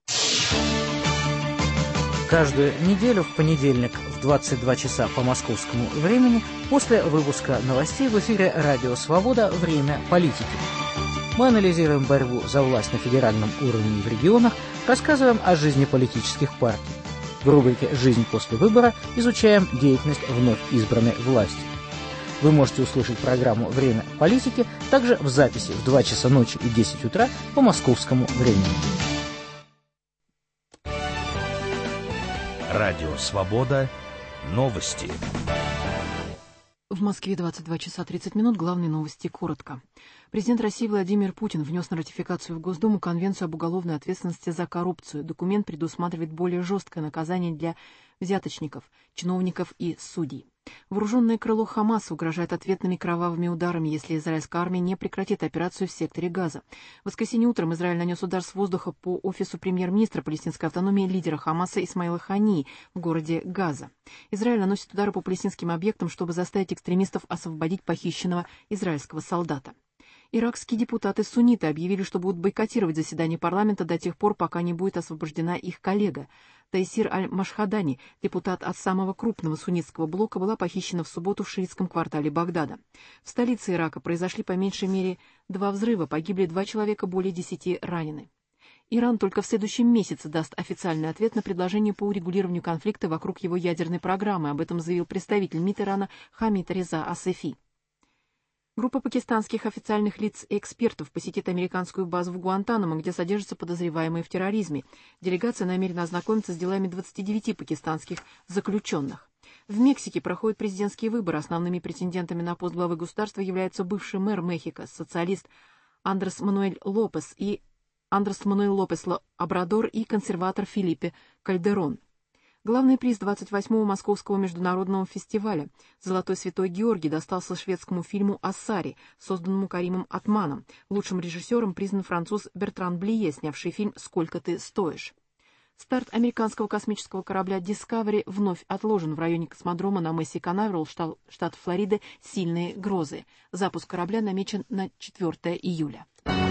Каждую неделю в понедельник в 22 часа по московскому времени после выпуска новостей в эфире «Радио Свобода. Время политики». Мы анализируем борьбу за власть на федеральном уровне и в регионах, рассказываем о жизни политических партий. В рубрике «Жизнь после выбора» изучаем деятельность вновь избранной власти. Вы можете услышать программу «Время политики» также в записи в 2 часа ночи и 10 утра по московскому времени.
Радио «Свобода». Новости.
В Москве 22 часа 30 минут. Главные новости коротко. Президент России Владимир Путин внес на ратификацию в Госдуму Конвенцию об уголовной ответственности за коррупцию. Документ предусматривает более жесткое наказание для взяточников, чиновников и судей. Вооруженное крыло Хамаса угрожает ответными кровавыми ударами, если израильская армия не прекратит операцию в секторе Газа. В воскресенье утром Израиль нанес удар с воздуха по офису премьер-министра палестинской автономии лидера Хамаса Исмаила Хании в городе Газа. Израиль наносит удары по палестинским объектам, чтобы заставить экстремистов освободить похищенного израильского солдата. Иракские депутаты-сунниты объявили, что будут бойкотировать заседание парламента до тех пор, пока не будет освобождена их коллега. Тайсир Аль-Машхадани, депутат от самого крупного суннитского блока, была похищена в субботу в шиитском квартале Багдада. В столице Ирака произошли по меньшей мере 2 взрыва, погибли 2 человека, более 10 ранены. Иран только в следующем месяце даст официальный ответ на предложение по урегулированию конфликта вокруг его ядерной программы. Об этом заявил представитель МИД Ирана Хамид Реза Асефи. Группа пакистанских официальных лиц и экспертов посетит американскую базу в Гуантанамо, где содержатся подозреваемые в терроризме. Делегация намерена ознакомиться с делами 29 пакистанских заключенных. В Мексике проходят президентские выборы. Основными претендентами на пост главы государства являются бывший мэр Мехико, социалист Андрес Мануэль Лопес Обрадор и консерватор Фелипе Кальдерон. Главный приз 28-го Московского международного фестиваля «Золотой святой Георгий» достался шведскому фильму «Ассари», созданному Каримом Атманом. Лучшим режиссером признан француз Бертран Блие, снявший фильм «Сколько ты стоишь». Старт американского космического корабля «Дискавери» вновь отложен. В районе космодрома на мысе Канаверал, штат Флорида, сильные грозы. Запуск корабля намечен на 4 июля.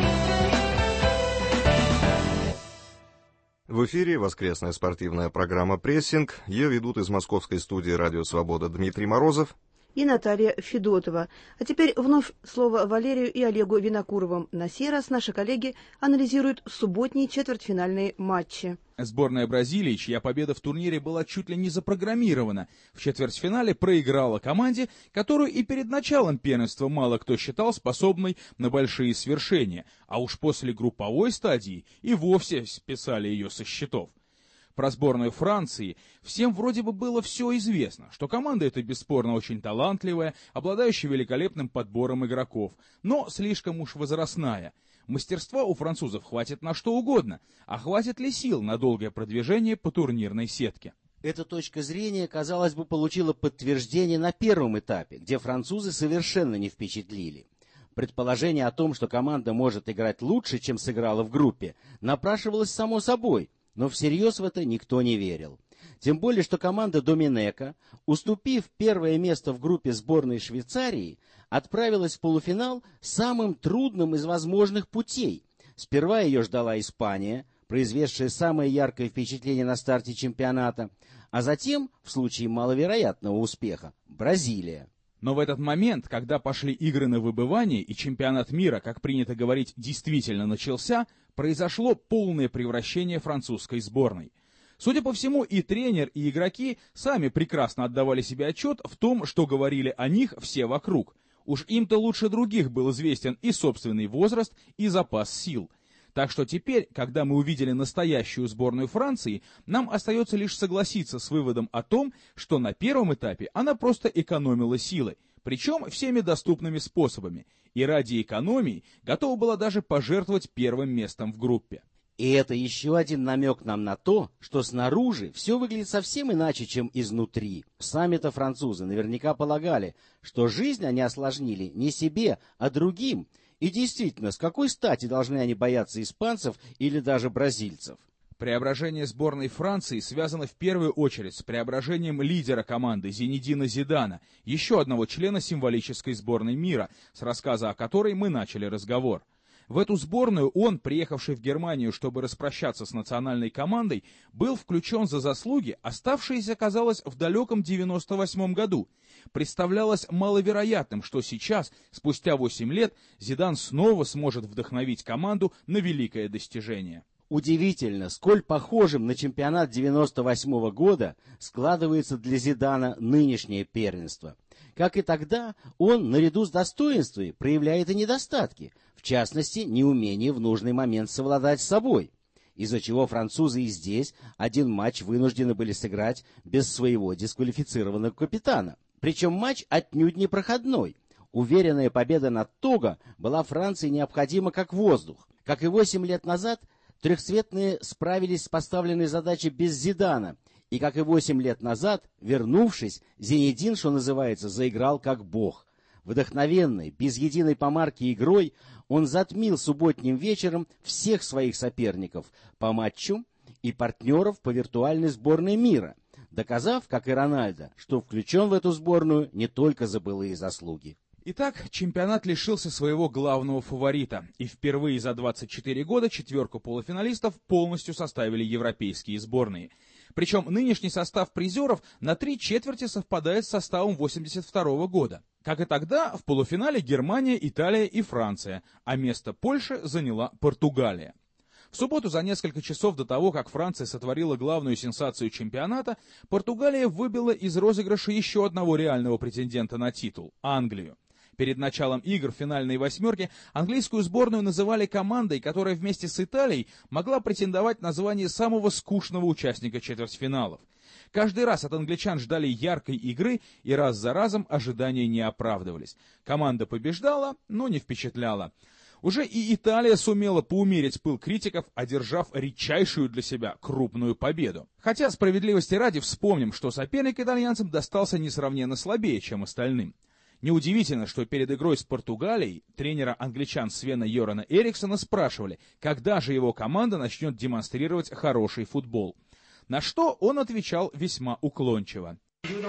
В эфире воскресная спортивная программа «Прессинг». Ее ведут из московской студии «Радио Свобода» Дмитрий Морозов
и Наталья Федотова. А теперь вновь слово Валерию и Олегу Винокуровым. На сей раз наши коллеги анализируют субботние четвертьфинальные матчи.
Сборная Бразилии, чья победа в турнире была чуть ли не запрограммирована, в четвертьфинале проиграла команде, которую и перед началом первенства мало кто считал способной на большие свершения, а уж после групповой стадии и вовсе списали ее со счетов. Про сборную Франции всем вроде бы было все известно, что команда эта бесспорно очень талантливая, обладающая великолепным подбором игроков, но слишком уж возрастная. Мастерства у французов хватит на что угодно, а хватит ли сил на долгое продвижение по турнирной сетке?
Эта точка зрения, казалось бы, получила подтверждение на первом этапе, где французы совершенно не впечатлили. Предположение о том, что команда может играть лучше, чем сыграла в группе, напрашивалось само собой, но всерьез в это никто не верил. Тем более, что команда Доминека, уступив первое место в группе сборной Швейцарии, отправилась в полуфинал самым трудным из возможных путей. Сперва ее ждала Испания, произведшая самое яркое впечатление на старте чемпионата, а затем, в случае маловероятного успеха, Бразилия.
Но в этот момент, когда пошли игры на выбывание и чемпионат мира, как принято говорить, действительно начался, произошло полное превращение французской сборной. Судя по всему, и тренер, и игроки сами прекрасно отдавали себе отчет в том, что говорили о них все вокруг. Уж им-то лучше других был известен и собственный возраст, и запас сил. Так что теперь, когда мы увидели настоящую сборную Франции, нам остается лишь согласиться с выводом о том, что на первом этапе она просто экономила силы, причем всеми доступными способами, и ради экономии готова была даже пожертвовать первым местом в группе.
И это еще один намек нам на то, что снаружи все выглядит совсем иначе, чем изнутри. Сами-то французы наверняка полагали, что жизнь они осложнили не себе, а другим. И действительно, с какой стати должны они бояться испанцев или даже бразильцев?
Преображение сборной Франции связано в первую очередь с преображением лидера команды Зинедина Зидана, еще одного члена символической сборной мира, с рассказа о которой мы начали разговор. В эту сборную он, приехавший в Германию, чтобы распрощаться с национальной командой, был включен за заслуги, оставшиеся, казалось, в далеком 98 году. Представлялось маловероятным, что сейчас, спустя 8 лет, Зидан снова сможет вдохновить команду на великое достижение.
Удивительно, сколь похожим на чемпионат 98 года складывается для Зидана нынешнее первенство. Как и тогда, он, наряду с достоинствами, проявляет и недостатки, в частности, неумение в нужный момент совладать с собой, из-за чего французы и здесь один матч вынуждены были сыграть без своего дисквалифицированного капитана. Причем матч отнюдь не проходной. Уверенная победа над Того была Франции необходима как воздух. Как и 8 лет назад, трехцветные справились с поставленной задачей без Зидана. И как и 8 лет назад, вернувшись, Зинедин, что называется, заиграл как бог. Вдохновенный, без единой помарки игрой, он затмил субботним вечером всех своих соперников по матчу и партнеров по виртуальной сборной мира, доказав, как и Рональдо, что включен в эту сборную не только за былые заслуги.
Итак, чемпионат лишился своего главного фаворита, и впервые за 24 года четверку полуфиналистов полностью составили европейские сборные. Причем нынешний состав призеров на 3/4 совпадает с составом 1982 года. Как и тогда, в полуфинале Германия, Италия и Франция, а место Польши заняла Португалия. В субботу, за несколько часов до того, как Франция сотворила главную сенсацию чемпионата, Португалия выбила из розыгрыша еще одного реального претендента на титул – Англию. Перед началом игр финальной восьмерки английскую сборную называли командой, которая вместе с Италией могла претендовать на звание самого скучного участника четвертьфиналов. Каждый раз от англичан ждали яркой игры, и раз за разом ожидания не оправдывались. Команда побеждала, но не впечатляла. Уже и Италия сумела поумерить пыл критиков, одержав редчайшую для себя крупную победу. Хотя, справедливости ради, вспомним, что соперник итальянцам достался несравненно слабее, чем остальным. Неудивительно, что перед игрой с Португалией тренера англичан Свена-Йорана Эриксона спрашивали, когда же его команда начнет демонстрировать хороший футбол. На что он отвечал весьма уклончиво.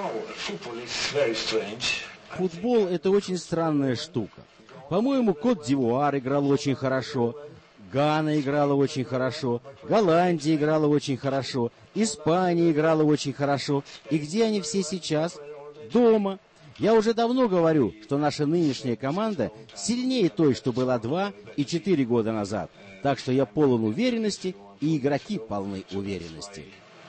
Футбол — это очень странная штука. По-моему, Кот-д'Ивуар играл очень хорошо, Гана играла очень хорошо, Голландия играла очень хорошо, Испания играла очень хорошо. И где они все сейчас? Дома. Я уже давно говорю, что наша нынешняя команда сильнее той, что была 2 и 4 года назад. Так что я полон уверенности, и игроки полны уверенности.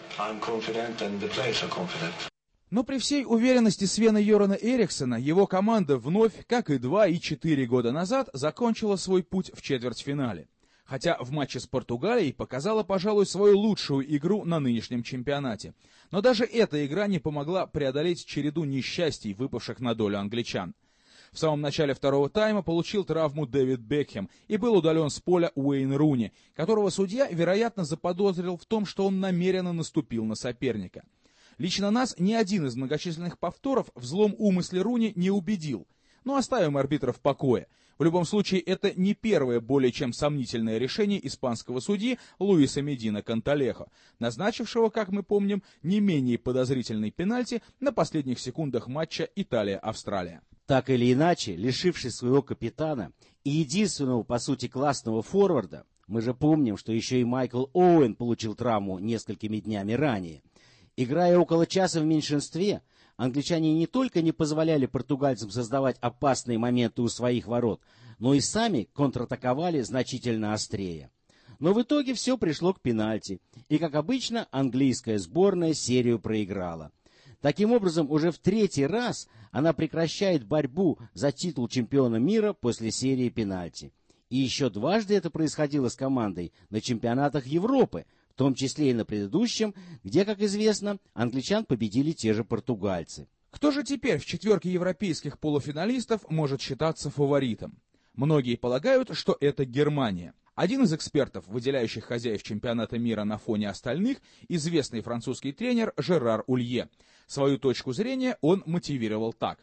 Но при всей уверенности Свена-Йорана Эриксона, его команда вновь, как и 2 и 4 года назад, закончила свой путь в четвертьфинале. Хотя в матче с Португалией показала, пожалуй, свою лучшую игру на нынешнем чемпионате. Но даже эта игра не помогла преодолеть череду несчастий, выпавших на долю англичан. В самом начале второго тайма получил травму Дэвид Бекхэм и был удален с поля Уэйн Руни, которого судья, вероятно, заподозрил в том, что он намеренно наступил на соперника. Лично нас ни один из многочисленных повторов в злом умысле Руни не убедил. Но оставим арбитра в покое. В любом случае, это не первое более чем сомнительное решение испанского судьи Луиса Медина Канталехо, назначившего, как мы помним, не менее подозрительный пенальти на последних секундах матча Италия-Австралия.
Так или иначе, лишившись своего капитана и единственного, по сути, классного форварда, мы же помним, что еще и Майкл Оуэн получил травму несколькими днями ранее, играя около часа в меньшинстве, англичане не только не позволяли португальцам создавать опасные моменты у своих ворот, но и сами контратаковали значительно острее. Но в итоге все пришло к пенальти, и, как обычно, английская сборная серию проиграла. Таким образом, уже в 3-й раз она прекращает борьбу за титул чемпиона мира после серии пенальти. И еще дважды это происходило с командой на чемпионатах Европы, в том числе и на предыдущем, где, как известно, англичан победили те же португальцы.
Кто же теперь в четверке европейских полуфиналистов может считаться фаворитом? Многие полагают, что это Германия. Один из экспертов, выделяющих хозяев чемпионата мира на фоне остальных, известный французский тренер Жерар Улье. Свою точку зрения он мотивировал так.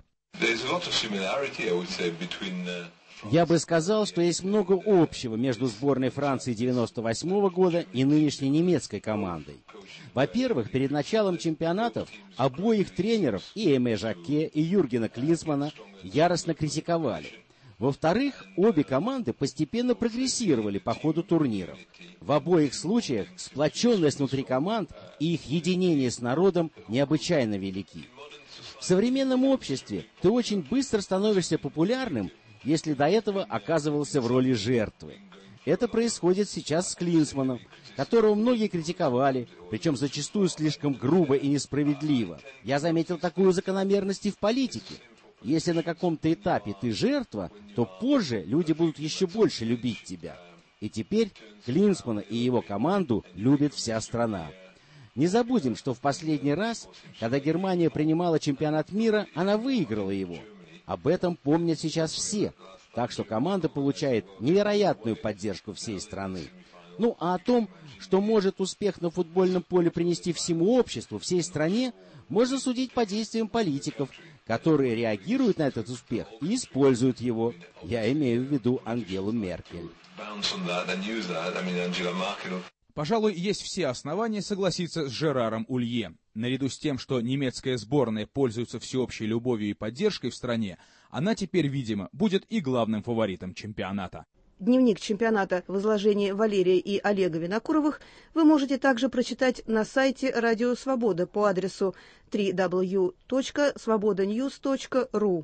Я бы сказал, что есть много общего между сборной Франции 1998 года и нынешней немецкой командой. Во-первых, перед началом чемпионатов обоих тренеров, и Эме Жаке, и Юргена Клинсмана, яростно критиковали. Во-вторых, обе команды постепенно прогрессировали по ходу турниров. В обоих случаях сплоченность внутри команд и их единение с народом необычайно велики. В современном обществе ты очень быстро становишься популярным, если до этого оказывался в роли жертвы. Это происходит сейчас с Клинсманом, которого многие критиковали, причем зачастую слишком грубо и несправедливо. Я заметил такую закономерность и в политике. Если на каком-то этапе ты жертва, то позже люди будут еще больше любить тебя. И теперь Клинсмана и его команду любит вся страна. Не забудем, что в последний раз, когда Германия принимала чемпионат мира, она выиграла его. Об этом помнят сейчас все. Так что команда получает невероятную поддержку всей страны. Ну, а о том, что может успех на футбольном поле принести всему обществу, всей стране, можно судить по действиям политиков, которые реагируют на этот успех и используют его. Я имею в виду Ангелу Меркель.
Пожалуй, есть все основания согласиться с Жераром Улье. Наряду с тем, что немецкая сборная пользуется всеобщей любовью и поддержкой в стране, она теперь, видимо, будет и главным фаворитом чемпионата.
Дневник чемпионата в изложении Валерия и Олега Винокуровых вы можете также прочитать на сайте Радио Свобода по адресу www.svobodanews.ru.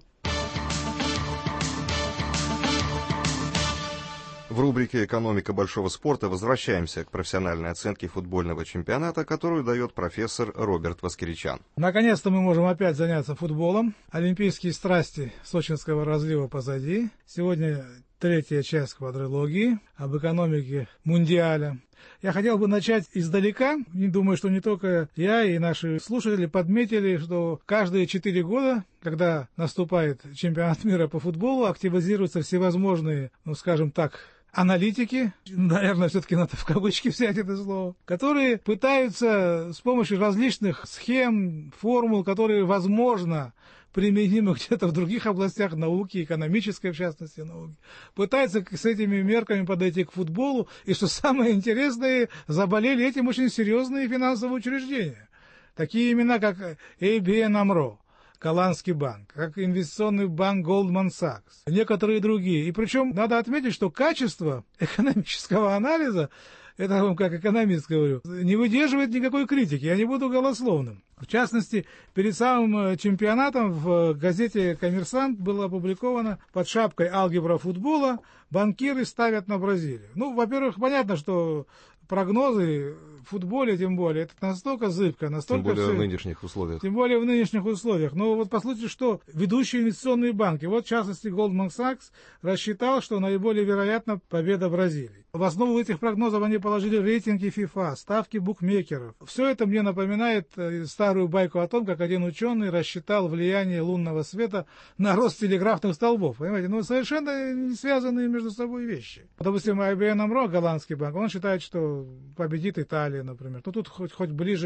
В рубрике «Экономика большого спорта» возвращаемся к профессиональной оценке футбольного чемпионата, которую дает профессор Роберт Воскеричан.
Наконец-то мы можем опять заняться футболом. Олимпийские страсти сочинского разлива позади. Сегодня третья часть квадрологии об экономике Мундиаля. Я хотел бы начать издалека. Думаю, что не только я и наши слушатели подметили, что каждые 4 года, когда наступает чемпионат мира по футболу, активизируются всевозможные, скажем так, аналитики, наверное, все-таки надо в кавычки взять это слово, которые пытаются с помощью различных схем, формул, которые, возможно, применимы где-то в других областях науки, экономической, в частности, науки, пытаются с этими мерками подойти к футболу, и, что самое интересное, заболели этим очень серьезные финансовые учреждения. Такие имена, как ABN AMRO, Голландский банк, как инвестиционный банк Goldman Sachs, некоторые другие. И причем надо отметить, что качество экономического анализа, это я вам как экономист говорю, не выдерживает никакой критики, я не буду голословным. В частности, перед самым чемпионатом в газете «Коммерсант» было опубликовано под шапкой «Алгебра футбола» банкиры ставят на Бразилию. Во-первых, понятно, что прогнозы в футболе, тем более, это настолько зыбко, настолько...
Тем более в нынешних условиях.
Тем более в нынешних условиях. Но вот послушайте, что ведущие инвестиционные банки, вот в частности Goldman Sachs, рассчитал, что наиболее вероятна победа Бразилии. В основу этих прогнозов они положили рейтинги FIFA, ставки букмекеров. Все это мне напоминает старую байку о том, как один ученый рассчитал влияние лунного света на рост телеграфных столбов. Понимаете, совершенно не связанные между собой вещи. Допустим, ABN AMRO, голландский банк, он считает, что победит Италия, например. Тут хоть ближе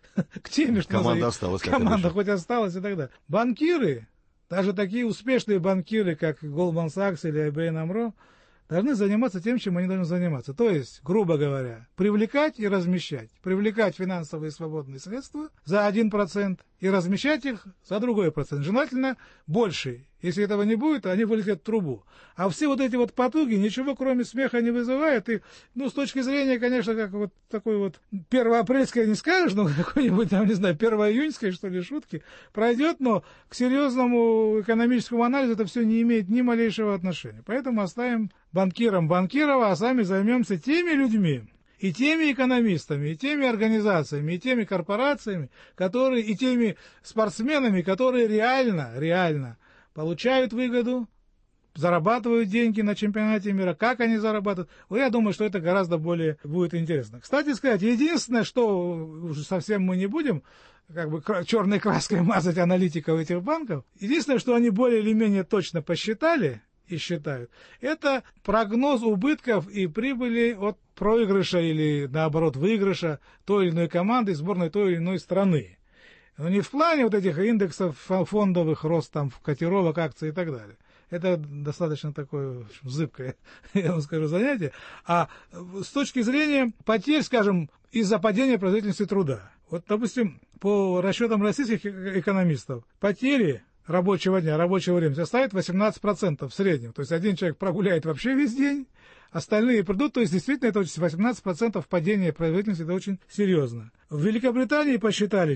к теме, что
команда осталась.
Команда хоть осталась и так далее. Банкиры, даже такие успешные банкиры, как Goldman Sachs или IBM AMRO, должны заниматься тем, чем они должны заниматься. То есть, грубо говоря, привлекать и размещать. Привлекать финансовые свободные средства за 1% и размещать их за другой процент. Желательно больше. Если этого не будет, они вылетят в трубу. А все вот эти вот потуги ничего кроме смеха не вызывают. И, с точки зрения, конечно, как вот такой вот первоапрельской не скажешь, какой-нибудь, там, не знаю, первоиюньской, что ли, шутки пройдет, но к серьезному экономическому анализу это все не имеет ни малейшего отношения. Поэтому оставим банкирам банкирова, а сами займемся теми людьми, и теми экономистами, и теми организациями, и теми корпорациями, которые, и теми спортсменами, которые реально получают выгоду, зарабатывают деньги на чемпионате мира, как они зарабатывают. Я думаю, что это гораздо более будет интересно. Кстати сказать, единственное, что уже совсем мы не будем черной краской мазать аналитиков этих банков, единственное, что они более или менее точно посчитали и считают, это прогноз убытков и прибыли от проигрыша или, наоборот, выигрыша той или иной команды, сборной той или иной страны. Но не в плане вот этих индексов фондовых, рост там котировок, акций и так далее. Это достаточно такое зыбкое, я вам скажу, занятие. А с точки зрения потерь, скажем, из-за падения производительности труда. Вот, допустим, по расчетам российских экономистов, потери рабочего дня, рабочего времени составит 18% в среднем. То есть один человек прогуляет вообще весь день, остальные придут, то есть действительно это 18% падения производительности, это очень серьезно. В Великобритании посчитали,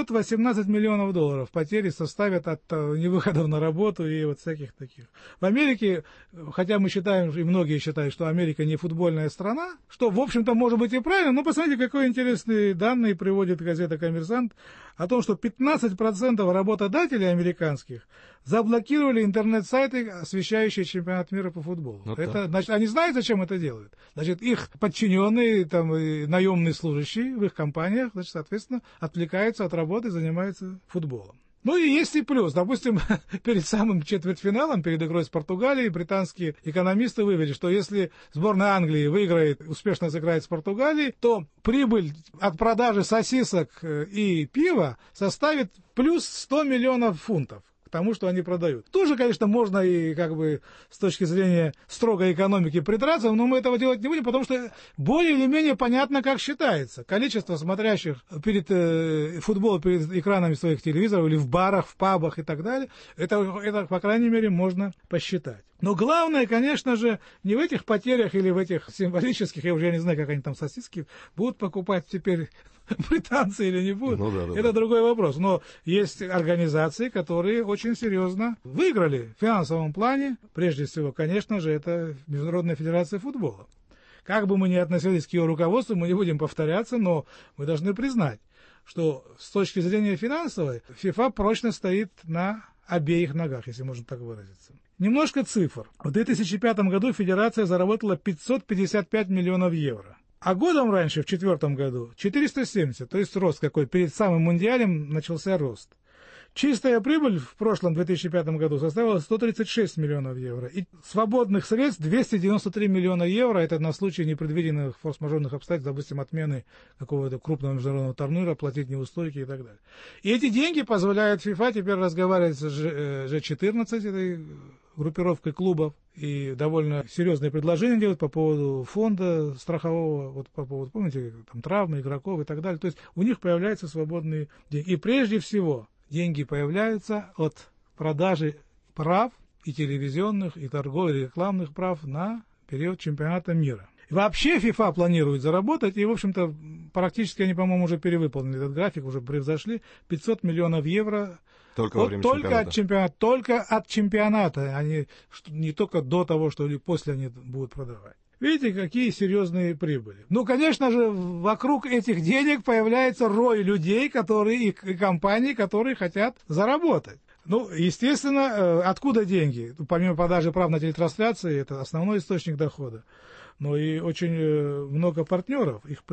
918 миллионов долларов потери составят от невыходов на работу и вот всяких таких. В Америке, хотя мы считаем, и многие считают, что Америка не футбольная страна, что, в общем-то, может быть и правильно, но посмотрите, какие интересные данные приводит газета «Коммерсант» о том, что 15% работодателей американских заблокировали интернет-сайты, освещающие чемпионат мира по футболу. Значит, они знают, зачем это делают. Значит, их подчиненные, там, и наемные служащие в их компаниях, значит, соответственно, отвлекаются от работы и занимаются футболом. Ну и есть и плюс. Допустим, перед самым четвертьфиналом, перед игрой с Португалией, британские экономисты вывели, что если сборная Англии выиграет, успешно сыграет с Португалией, то прибыль от продажи сосисок и пива составит плюс 100 миллионов фунтов. Тому, что они продают. Тоже, конечно, можно и как бы с точки зрения строгой экономики придраться, но мы этого делать не будем, потому что более или менее понятно, как считается. Количество смотрящих перед футболом, перед экранами своих телевизоров или в барах, в пабах и так далее, это, по крайней мере, можно посчитать. Но главное, конечно же, не в этих потерях или в этих символических, я уже не знаю, как они там сосиски будут покупать теперь британцы или не будут, это другой вопрос. Но есть организации, которые очень серьезно выиграли в финансовом плане. Прежде всего, конечно же, это Международная федерация футбола. Как бы мы ни относились к ее руководству, мы не будем повторяться, но мы должны признать, что с точки зрения финансовой ФИФА прочно стоит на обеих ногах, если можно так выразиться. Немножко цифр. В 2005 году федерация заработала 555 миллионов евро. А годом раньше, в 2004 году, 470, то есть рост какой. Перед самым Мундиалем начался рост. Чистая прибыль в прошлом 2005 году составила 136 миллионов евро. И свободных средств 293 миллиона евро. Это на случай непредвиденных форс-мажорных обстоятельств, допустим, отмены какого-то крупного международного турнира, платить неустойки и так далее. И эти деньги позволяют ФИФА теперь разговаривать с G14, этой группировкой клубов, и довольно серьезные предложения делают по поводу фонда страхового, вот по поводу, помните, там травмы игроков и так далее. То есть у них появляются свободные деньги. И прежде всего деньги появляются от продажи прав и телевизионных, и торговых, и рекламных прав на период чемпионата мира. И вообще ФИФА планирует заработать, и, в общем-то, практически они, по-моему, уже перевыполнили этот график, уже превзошли 500 миллионов евро. Только во время чемпионата. Только от чемпионата, а не только до того, что или после они будут продавать. Видите, какие серьезные прибыли. Ну, конечно же, вокруг этих денег появляется рой людей, и компаний, которые хотят заработать. Ну, естественно, откуда деньги? Помимо продажи прав на телетрансляции, это основной источник дохода. Но и очень много партнеров, их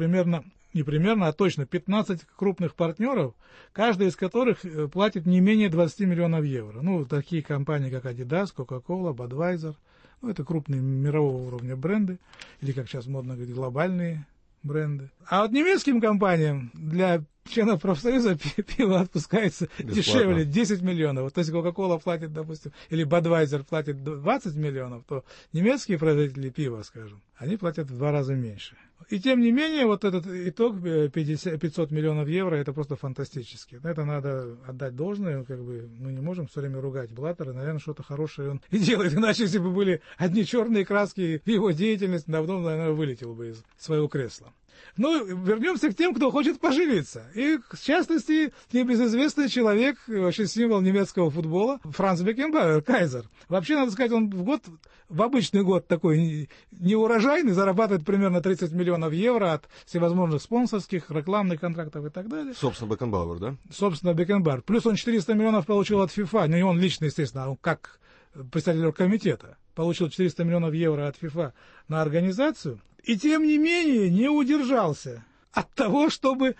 точно 15 крупных партнеров, каждый из которых платит не менее 20 миллионов евро. Ну, такие компании, как Adidas, Coca-Cola, Budweiser, ну, это крупные мирового уровня бренды, или, как сейчас модно говорить, глобальные бренды. А вот немецким компаниям для членов профсоюза пиво отпускается дешевле 10 миллионов. Вот, то есть Coca-Cola платит, допустим, или Budweiser платит 20 миллионов, то немецкие производители пива, скажем, они платят в 2 раза меньше. И тем не менее, вот этот итог 500 миллионов евро, это просто фантастически. Это надо отдать должное, мы не можем все время ругать Блаттера, наверное, что-то хорошее он и делает, иначе если бы были одни черные краски в его деятельности, давно, наверное, вылетел бы из своего кресла. Ну, вернемся к тем, кто хочет поживиться. И, в частности, небезызвестный человек, вообще символ немецкого футбола, Франц Бекенбауэр, Кайзер. Вообще, надо сказать, он в обычный год такой неурожайный, зарабатывает примерно 30 миллионов евро от всевозможных спонсорских, рекламных контрактов и так далее.
Собственно, Бекенбауэр, да?
Собственно, Бекенбауэр. Плюс он 400 миллионов получил от ФИФА. Не он лично, естественно, а он как представитель комитета. Получил 400 миллионов евро от ФИФА на организацию. И тем не менее не удержался от того, чтобы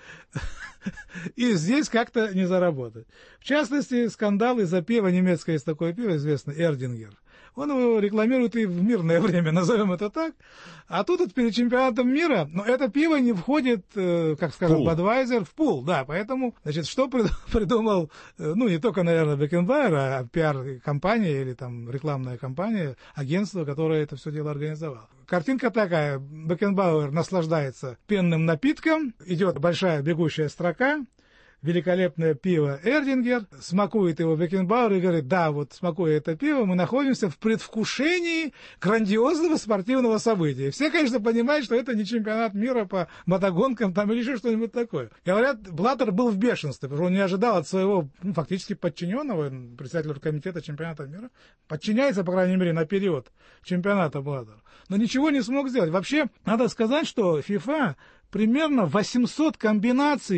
и здесь как-то не заработать. В частности, скандал из-за пива, немецкое есть такое пиво, известное, Эрдингер. Он его рекламирует и в мирное время, назовем это так. А тут перед чемпионатом мира, но это пиво не входит, как скажем, Budweiser, в пул, да, поэтому, значит, что придумал, не только, наверное, Бекенбауэр, а пиар-компания или там рекламная компания, агентство, которое это все дело организовало. Картинка такая, Бекенбауэр наслаждается пенным напитком, идет большая бегущая строка, великолепное пиво Эрдингер, смакует его Бекенбауэр и говорит, да, вот смакуя это пиво, мы находимся в предвкушении грандиозного спортивного события. Все, конечно, понимают, что это не чемпионат мира по мотогонкам там или еще что-нибудь такое. Говорят, Блаттер был в бешенстве, потому что он не ожидал от своего фактически подчиненного, председателя комитета чемпионата мира, подчиняется, по крайней мере, на период чемпионата Блаттер. Но ничего не смог сделать. Вообще, надо сказать, что ФИФА примерно 800 комбинаций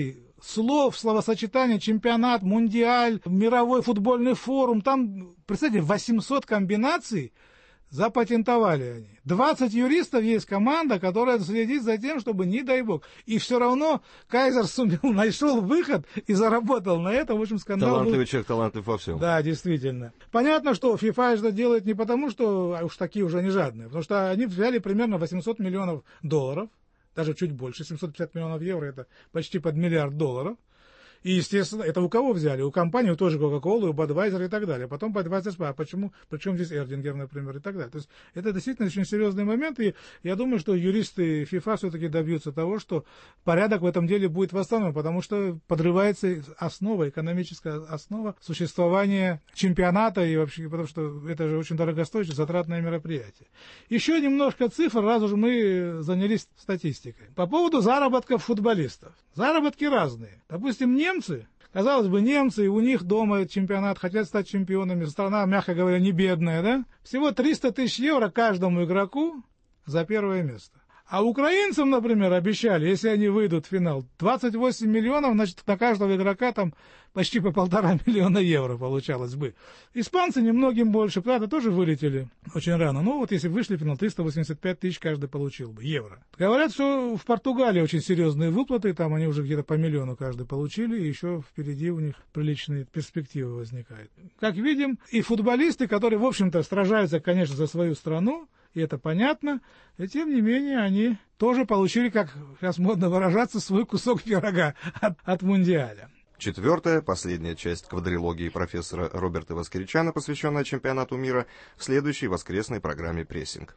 слов, словосочетания, чемпионат, мундиаль, мировой футбольный форум. Там, представьте, 800 комбинаций запатентовали они. 20 юристов есть команда, которая следит за тем, чтобы, не дай бог. И все равно Кайзер нашел выход и заработал на этом. В общем, скандал
Талантливый
был...
человек, талантлив во всем.
Да, действительно. Понятно, что FIFA это делает не потому, что уж такие уже не жадные, потому что они взяли примерно 800 миллионов долларов, даже чуть больше, 750 миллионов евро, это почти под $1 миллиард. И, естественно, это у кого взяли? У компании, у той же Coca-Cola, у Budweiser и так далее. Потом Budweiser, а почему? Причем здесь Эрдингер, например, и так далее. То есть это действительно очень серьезный момент, и я думаю, что юристы FIFA все-таки добьются того, что порядок в этом деле будет восстановлен, потому что подрывается основа, экономическая основа существования чемпионата, и вообще, потому что это же очень дорогостоящее, затратное мероприятие. Еще немножко цифр, раз уж мы занялись статистикой. По поводу заработков футболистов. Заработки разные. Допустим, немцы, казалось бы, немцы, у них дома чемпионат, хотят стать чемпионами, страна, мягко говоря, не бедная, да? Всего 300 тысяч евро каждому игроку за первое место. А украинцам, например, обещали, если они выйдут в финал, 28 миллионов, значит, на каждого игрока там почти по 1,5 миллиона евро получалось бы. Испанцы немногим больше, правда, тоже вылетели очень рано. Ну, вот если вышли в финал, 385 тысяч каждый получил бы евро. Говорят, что в Португалии очень серьезные выплаты, там они уже где-то по миллиону каждый получили, и еще впереди у них приличные перспективы возникают. Как видим, и футболисты, которые, в общем-то, сражаются, конечно, за свою страну, и это понятно, и тем не менее они тоже получили, как сейчас модно выражаться, свой кусок пирога от мундиаля.
Четвертая, последняя часть квадрилогии профессора Роберта Воскричана, посвященная чемпионату мира, в следующей воскресной программе «Прессинг».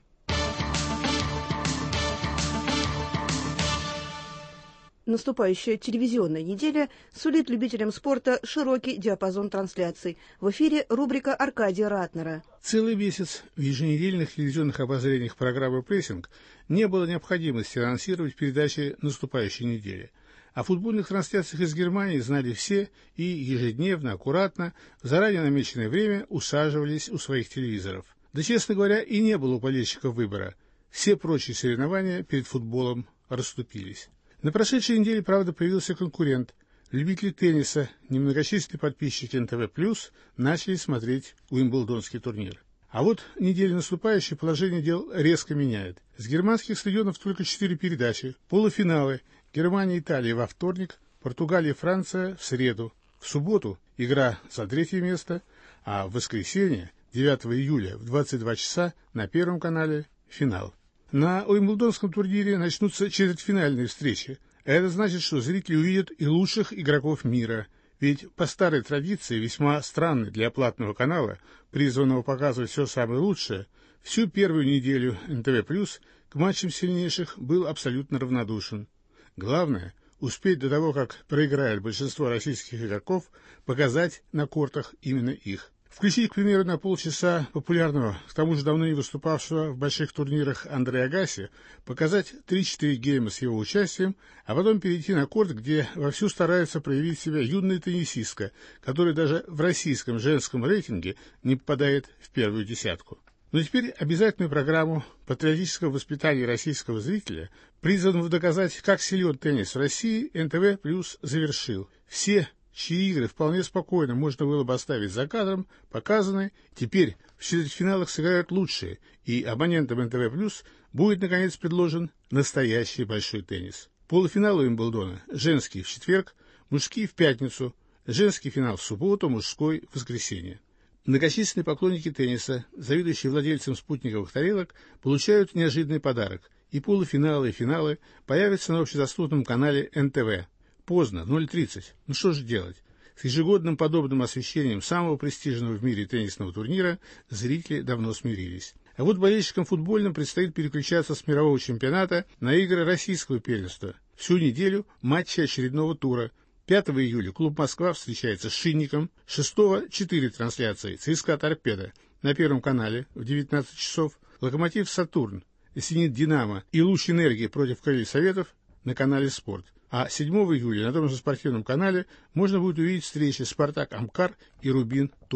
Наступающая телевизионная неделя сулит любителям спорта широкий диапазон трансляций. В эфире рубрика Аркадия Ратнера.
Целый месяц в еженедельных телевизионных обозрениях программы «Прессинг» не было необходимости анонсировать передачи наступающей недели. О футбольных трансляциях из Германии знали все и ежедневно, аккуратно, в заранее намеченное время усаживались у своих телевизоров. Да, честно говоря, и не было у болельщиков выбора. Все прочие соревнования перед футболом расступились. На прошедшей неделе, правда, появился конкурент. Любители тенниса, немногочисленные подписчики НТВ+, начали смотреть Уимблдонский турнир. А вот неделя наступающая положение дел резко меняет. С германских стадионов только 4 передачи. Полуфиналы. Германия и Италия во вторник, Португалия и Франция в среду. В субботу игра за 3-е место, а в воскресенье, 9 июля в 22 часа на Первом канале финал. На Уимблдонском турнире начнутся четвертьфинальные встречи. Это значит, что зрители увидят и лучших игроков мира. Ведь по старой традиции, весьма странной для платного канала, призванного показывать все самое лучшее, всю первую неделю НТВ+, к матчам сильнейших был абсолютно равнодушен. Главное – успеть до того, как проиграет большинство российских игроков, показать на кортах именно их. Включить, к примеру, на полчаса популярного, к тому же давно не выступавшего в больших турнирах Андре Агаси, показать 3-4 гейма с его участием, а потом перейти на корт, где вовсю старается проявить себя юная теннисистка, которая даже в российском женском рейтинге не попадает в первую десятку. Но теперь обязательную программу патриотического воспитания российского зрителя, призванного доказать, как силен теннис в России, НТВ+ завершил. Все, чьи игры вполне спокойно можно было бы оставить за кадром, показаны. Теперь в четвертьфиналах сыграют лучшие, и абонентам НТВ+ будет, наконец, предложен настоящий большой теннис. Полуфинал Уимблдона женский в четверг, мужские в пятницу, женский финал в субботу, мужской в воскресенье. Многочисленные поклонники тенниса, завидующие владельцам спутниковых тарелок, получают неожиданный подарок. И полуфиналы, и финалы появятся на общедоступном канале НТВ. Поздно, 0:30. Ну что же делать? С ежегодным подобным освещением самого престижного в мире теннисного турнира зрители давно смирились. А вот болельщикам футбольным предстоит переключаться с мирового чемпионата на игры российского первенства. Всю неделю матчи очередного тура. 5 июля клуб «Москва» встречается с «Шинником», 6-го 4 трансляции, ЦСКА «Торпедо» на Первом канале в 19 часов, «Локомотив Сатурн», «Зенит Динамо» и «Луч энергии» против «Крыльев Советов» на канале «Спорт». А 7 июля на том же спортивном канале можно будет увидеть встречи «Спартак» Амкар и «Рубин» Томи.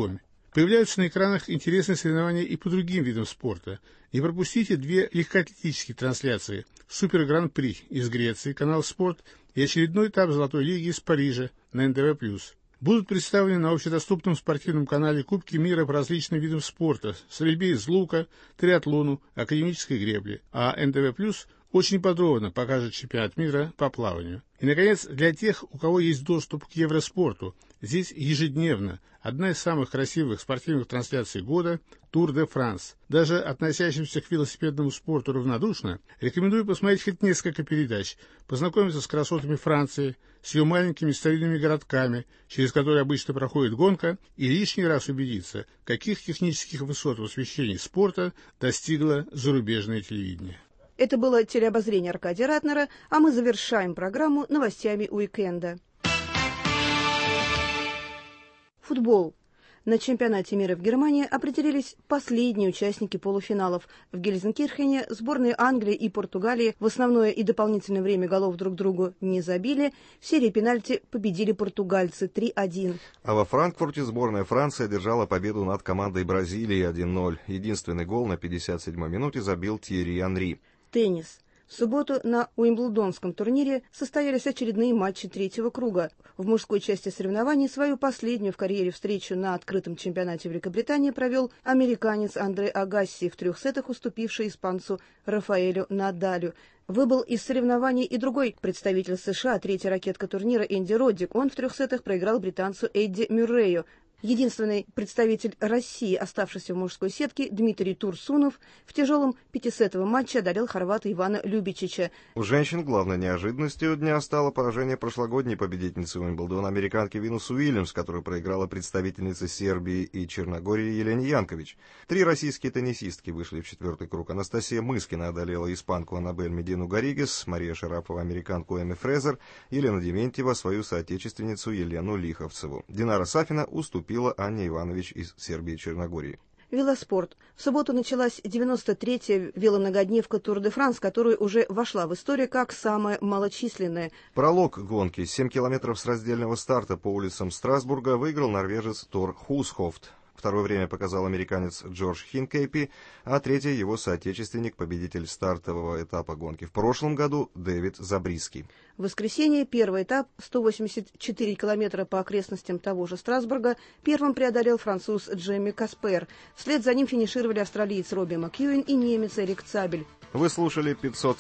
Появляются на экранах интересные соревнования и по другим видам спорта. Не пропустите 2 легкоатлетические трансляции: Супер Гран-при из Греции, канал «Спорт», и очередной этап Золотой лиги из Парижа на НТВ+. Будут представлены на общедоступном спортивном канале Кубки мира по различным видам спорта: стрельбе из лука, триатлону, академической гребле, а НТВ+, очень подробно покажет чемпионат мира по плаванию. И, наконец, для тех, у кого есть доступ к Евроспорту, здесь ежедневно одна из самых красивых спортивных трансляций года – Тур де Франс. Даже относящимся к велосипедному спорту равнодушно, рекомендую посмотреть хоть несколько передач, познакомиться с красотами Франции, с ее маленькими старинными городками, через которые обычно проходит гонка, и лишний раз убедиться, каких технических высот в освещении спорта достигло зарубежное телевидение.
Это было телеобозрение Аркадия Ратнера, а мы завершаем программу новостями уикенда. Футбол. На чемпионате мира в Германии определились последние участники полуфиналов. В Гельзенкирхене сборные Англии и Португалии в основное и дополнительное время голов друг другу не забили. В серии пенальти победили португальцы 3-1.
А во Франкфурте сборная Франции одержала победу над командой Бразилии 1-0. Единственный гол на 57-й минуте забил Тьерри Анри.
Теннис. В субботу на Уимблдонском турнире состоялись очередные матчи третьего круга. В мужской части соревнований свою последнюю в карьере встречу на открытом чемпионате Великобритании провел американец Андре Агасси, в 3 сетах уступивший испанцу Рафаэлю Надалю. Выбыл из соревнований и другой представитель США, 3-я ракетка турнира Энди Роддик. Он в 3 сетах проиграл британцу Эдди Мюррею. Единственный представитель России, оставшийся в мужской сетке, Дмитрий Турсунов, в тяжелом 5-сетовом матче одолел хорвата Ивана Любичича.
У женщин главной неожиданностью дня стало поражение прошлогодней победительницы Уимблдона, американки Винус Уильямс, которая проиграла представительнице Сербии и Черногории Елене Янкович. 3 российские теннисистки вышли в 4-й круг. Анастасия Мыскина одолела испанку Анабель Медину Гарригес, Мария Шарапова американку Эми Фрезер, Елена Дементьева свою соотечественницу Елену Лиховцеву. Динара Сафина уступила Анне Иванович из Сербии и Черногории.
Велоспорт. В субботу началась 93-я веломногодневка Тур де Франс, которая уже вошла в историю как самая малочисленная.
Пролог гонки 7 километров с раздельного старта по улицам Страсбурга выиграл норвежец Тор Хусхофт. Второе время показал американец Джордж Хинкейпи, а третье его соотечественник, победитель стартового этапа гонки в прошлом году Дэвид Забриски.
В воскресенье первый этап, 184 километра по окрестностям того же Страсбурга, первым преодолел француз Джемми Каспер. Вслед за ним финишировали австралиец Робби Макьюин и немец Эрик Цабель.
Вы слушали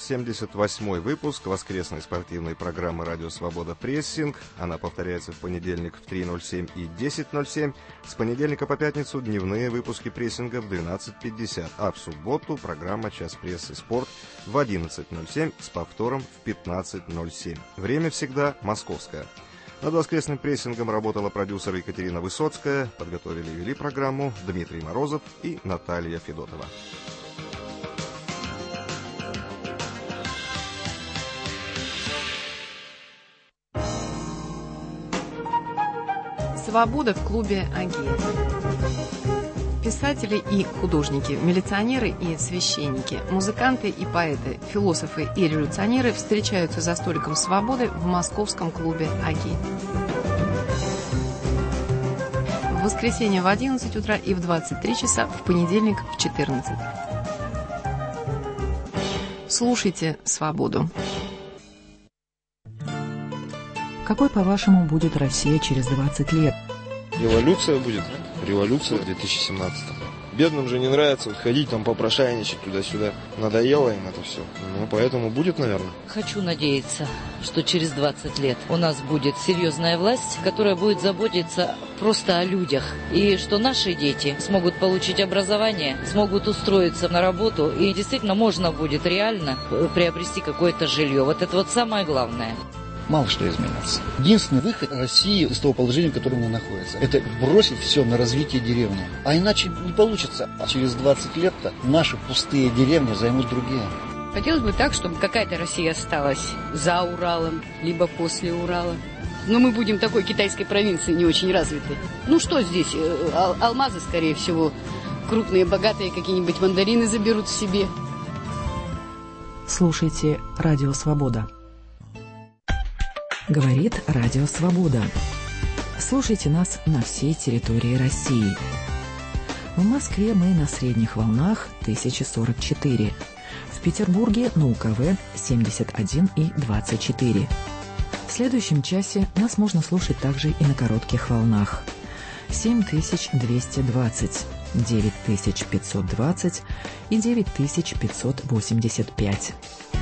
578-й выпуск воскресной спортивной программы «Радио Свобода. Прессинг». Она повторяется в понедельник в 3:07 и 10:07. С понедельника по пятницу дневные выпуски прессинга в 12:50, а в субботу программа «Час прессы. Спорт» в 11:07 с повтором в 15:07. Время всегда московское. Над воскресным прессингом работала продюсер Екатерина Высоцкая. Подготовили и вели программу Дмитрий Морозов и Наталья Федотова.
Свобода в клубе Аги. Писатели и художники, милиционеры и священники, музыканты и поэты, философы и революционеры встречаются за столиком свободы в московском клубе Аги. В воскресенье в 11 утра и в 23 часа, в понедельник в 14. Слушайте «Свободу».
Какой, по-вашему, будет Россия через 20 лет?
Революция будет. Революция в 2017-м. Бедным же не нравится ходить там попрошайничать туда-сюда. Надоело им это все. Ну, поэтому будет, наверное.
Хочу надеяться, что через 20 лет у нас будет серьезная власть, которая будет заботиться просто о людях. И что наши дети смогут получить образование, смогут устроиться на работу. И действительно можно будет реально приобрести какое-то жилье. Вот это вот самое главное.
Мало что изменится. Единственный выход России из того положения, в котором она находится, это бросить все на развитие деревни. А иначе не получится. А через 20 лет-то наши пустые деревни займут другие.
Хотелось бы так, чтобы какая-то Россия осталась за Уралом, либо после Урала. Но мы будем такой китайской провинции не очень развитой. Ну что здесь? Алмазы, скорее всего. Крупные, богатые какие-нибудь мандарины заберут в себе.
Слушайте «Радио Свобода». Говорит Радио Свобода. Слушайте нас на всей территории России. В Москве мы на средних волнах 1044. В Петербурге на УКВ 71 и 24. В следующем часе нас можно слушать также и на коротких волнах. 7220, 9520 и 9585.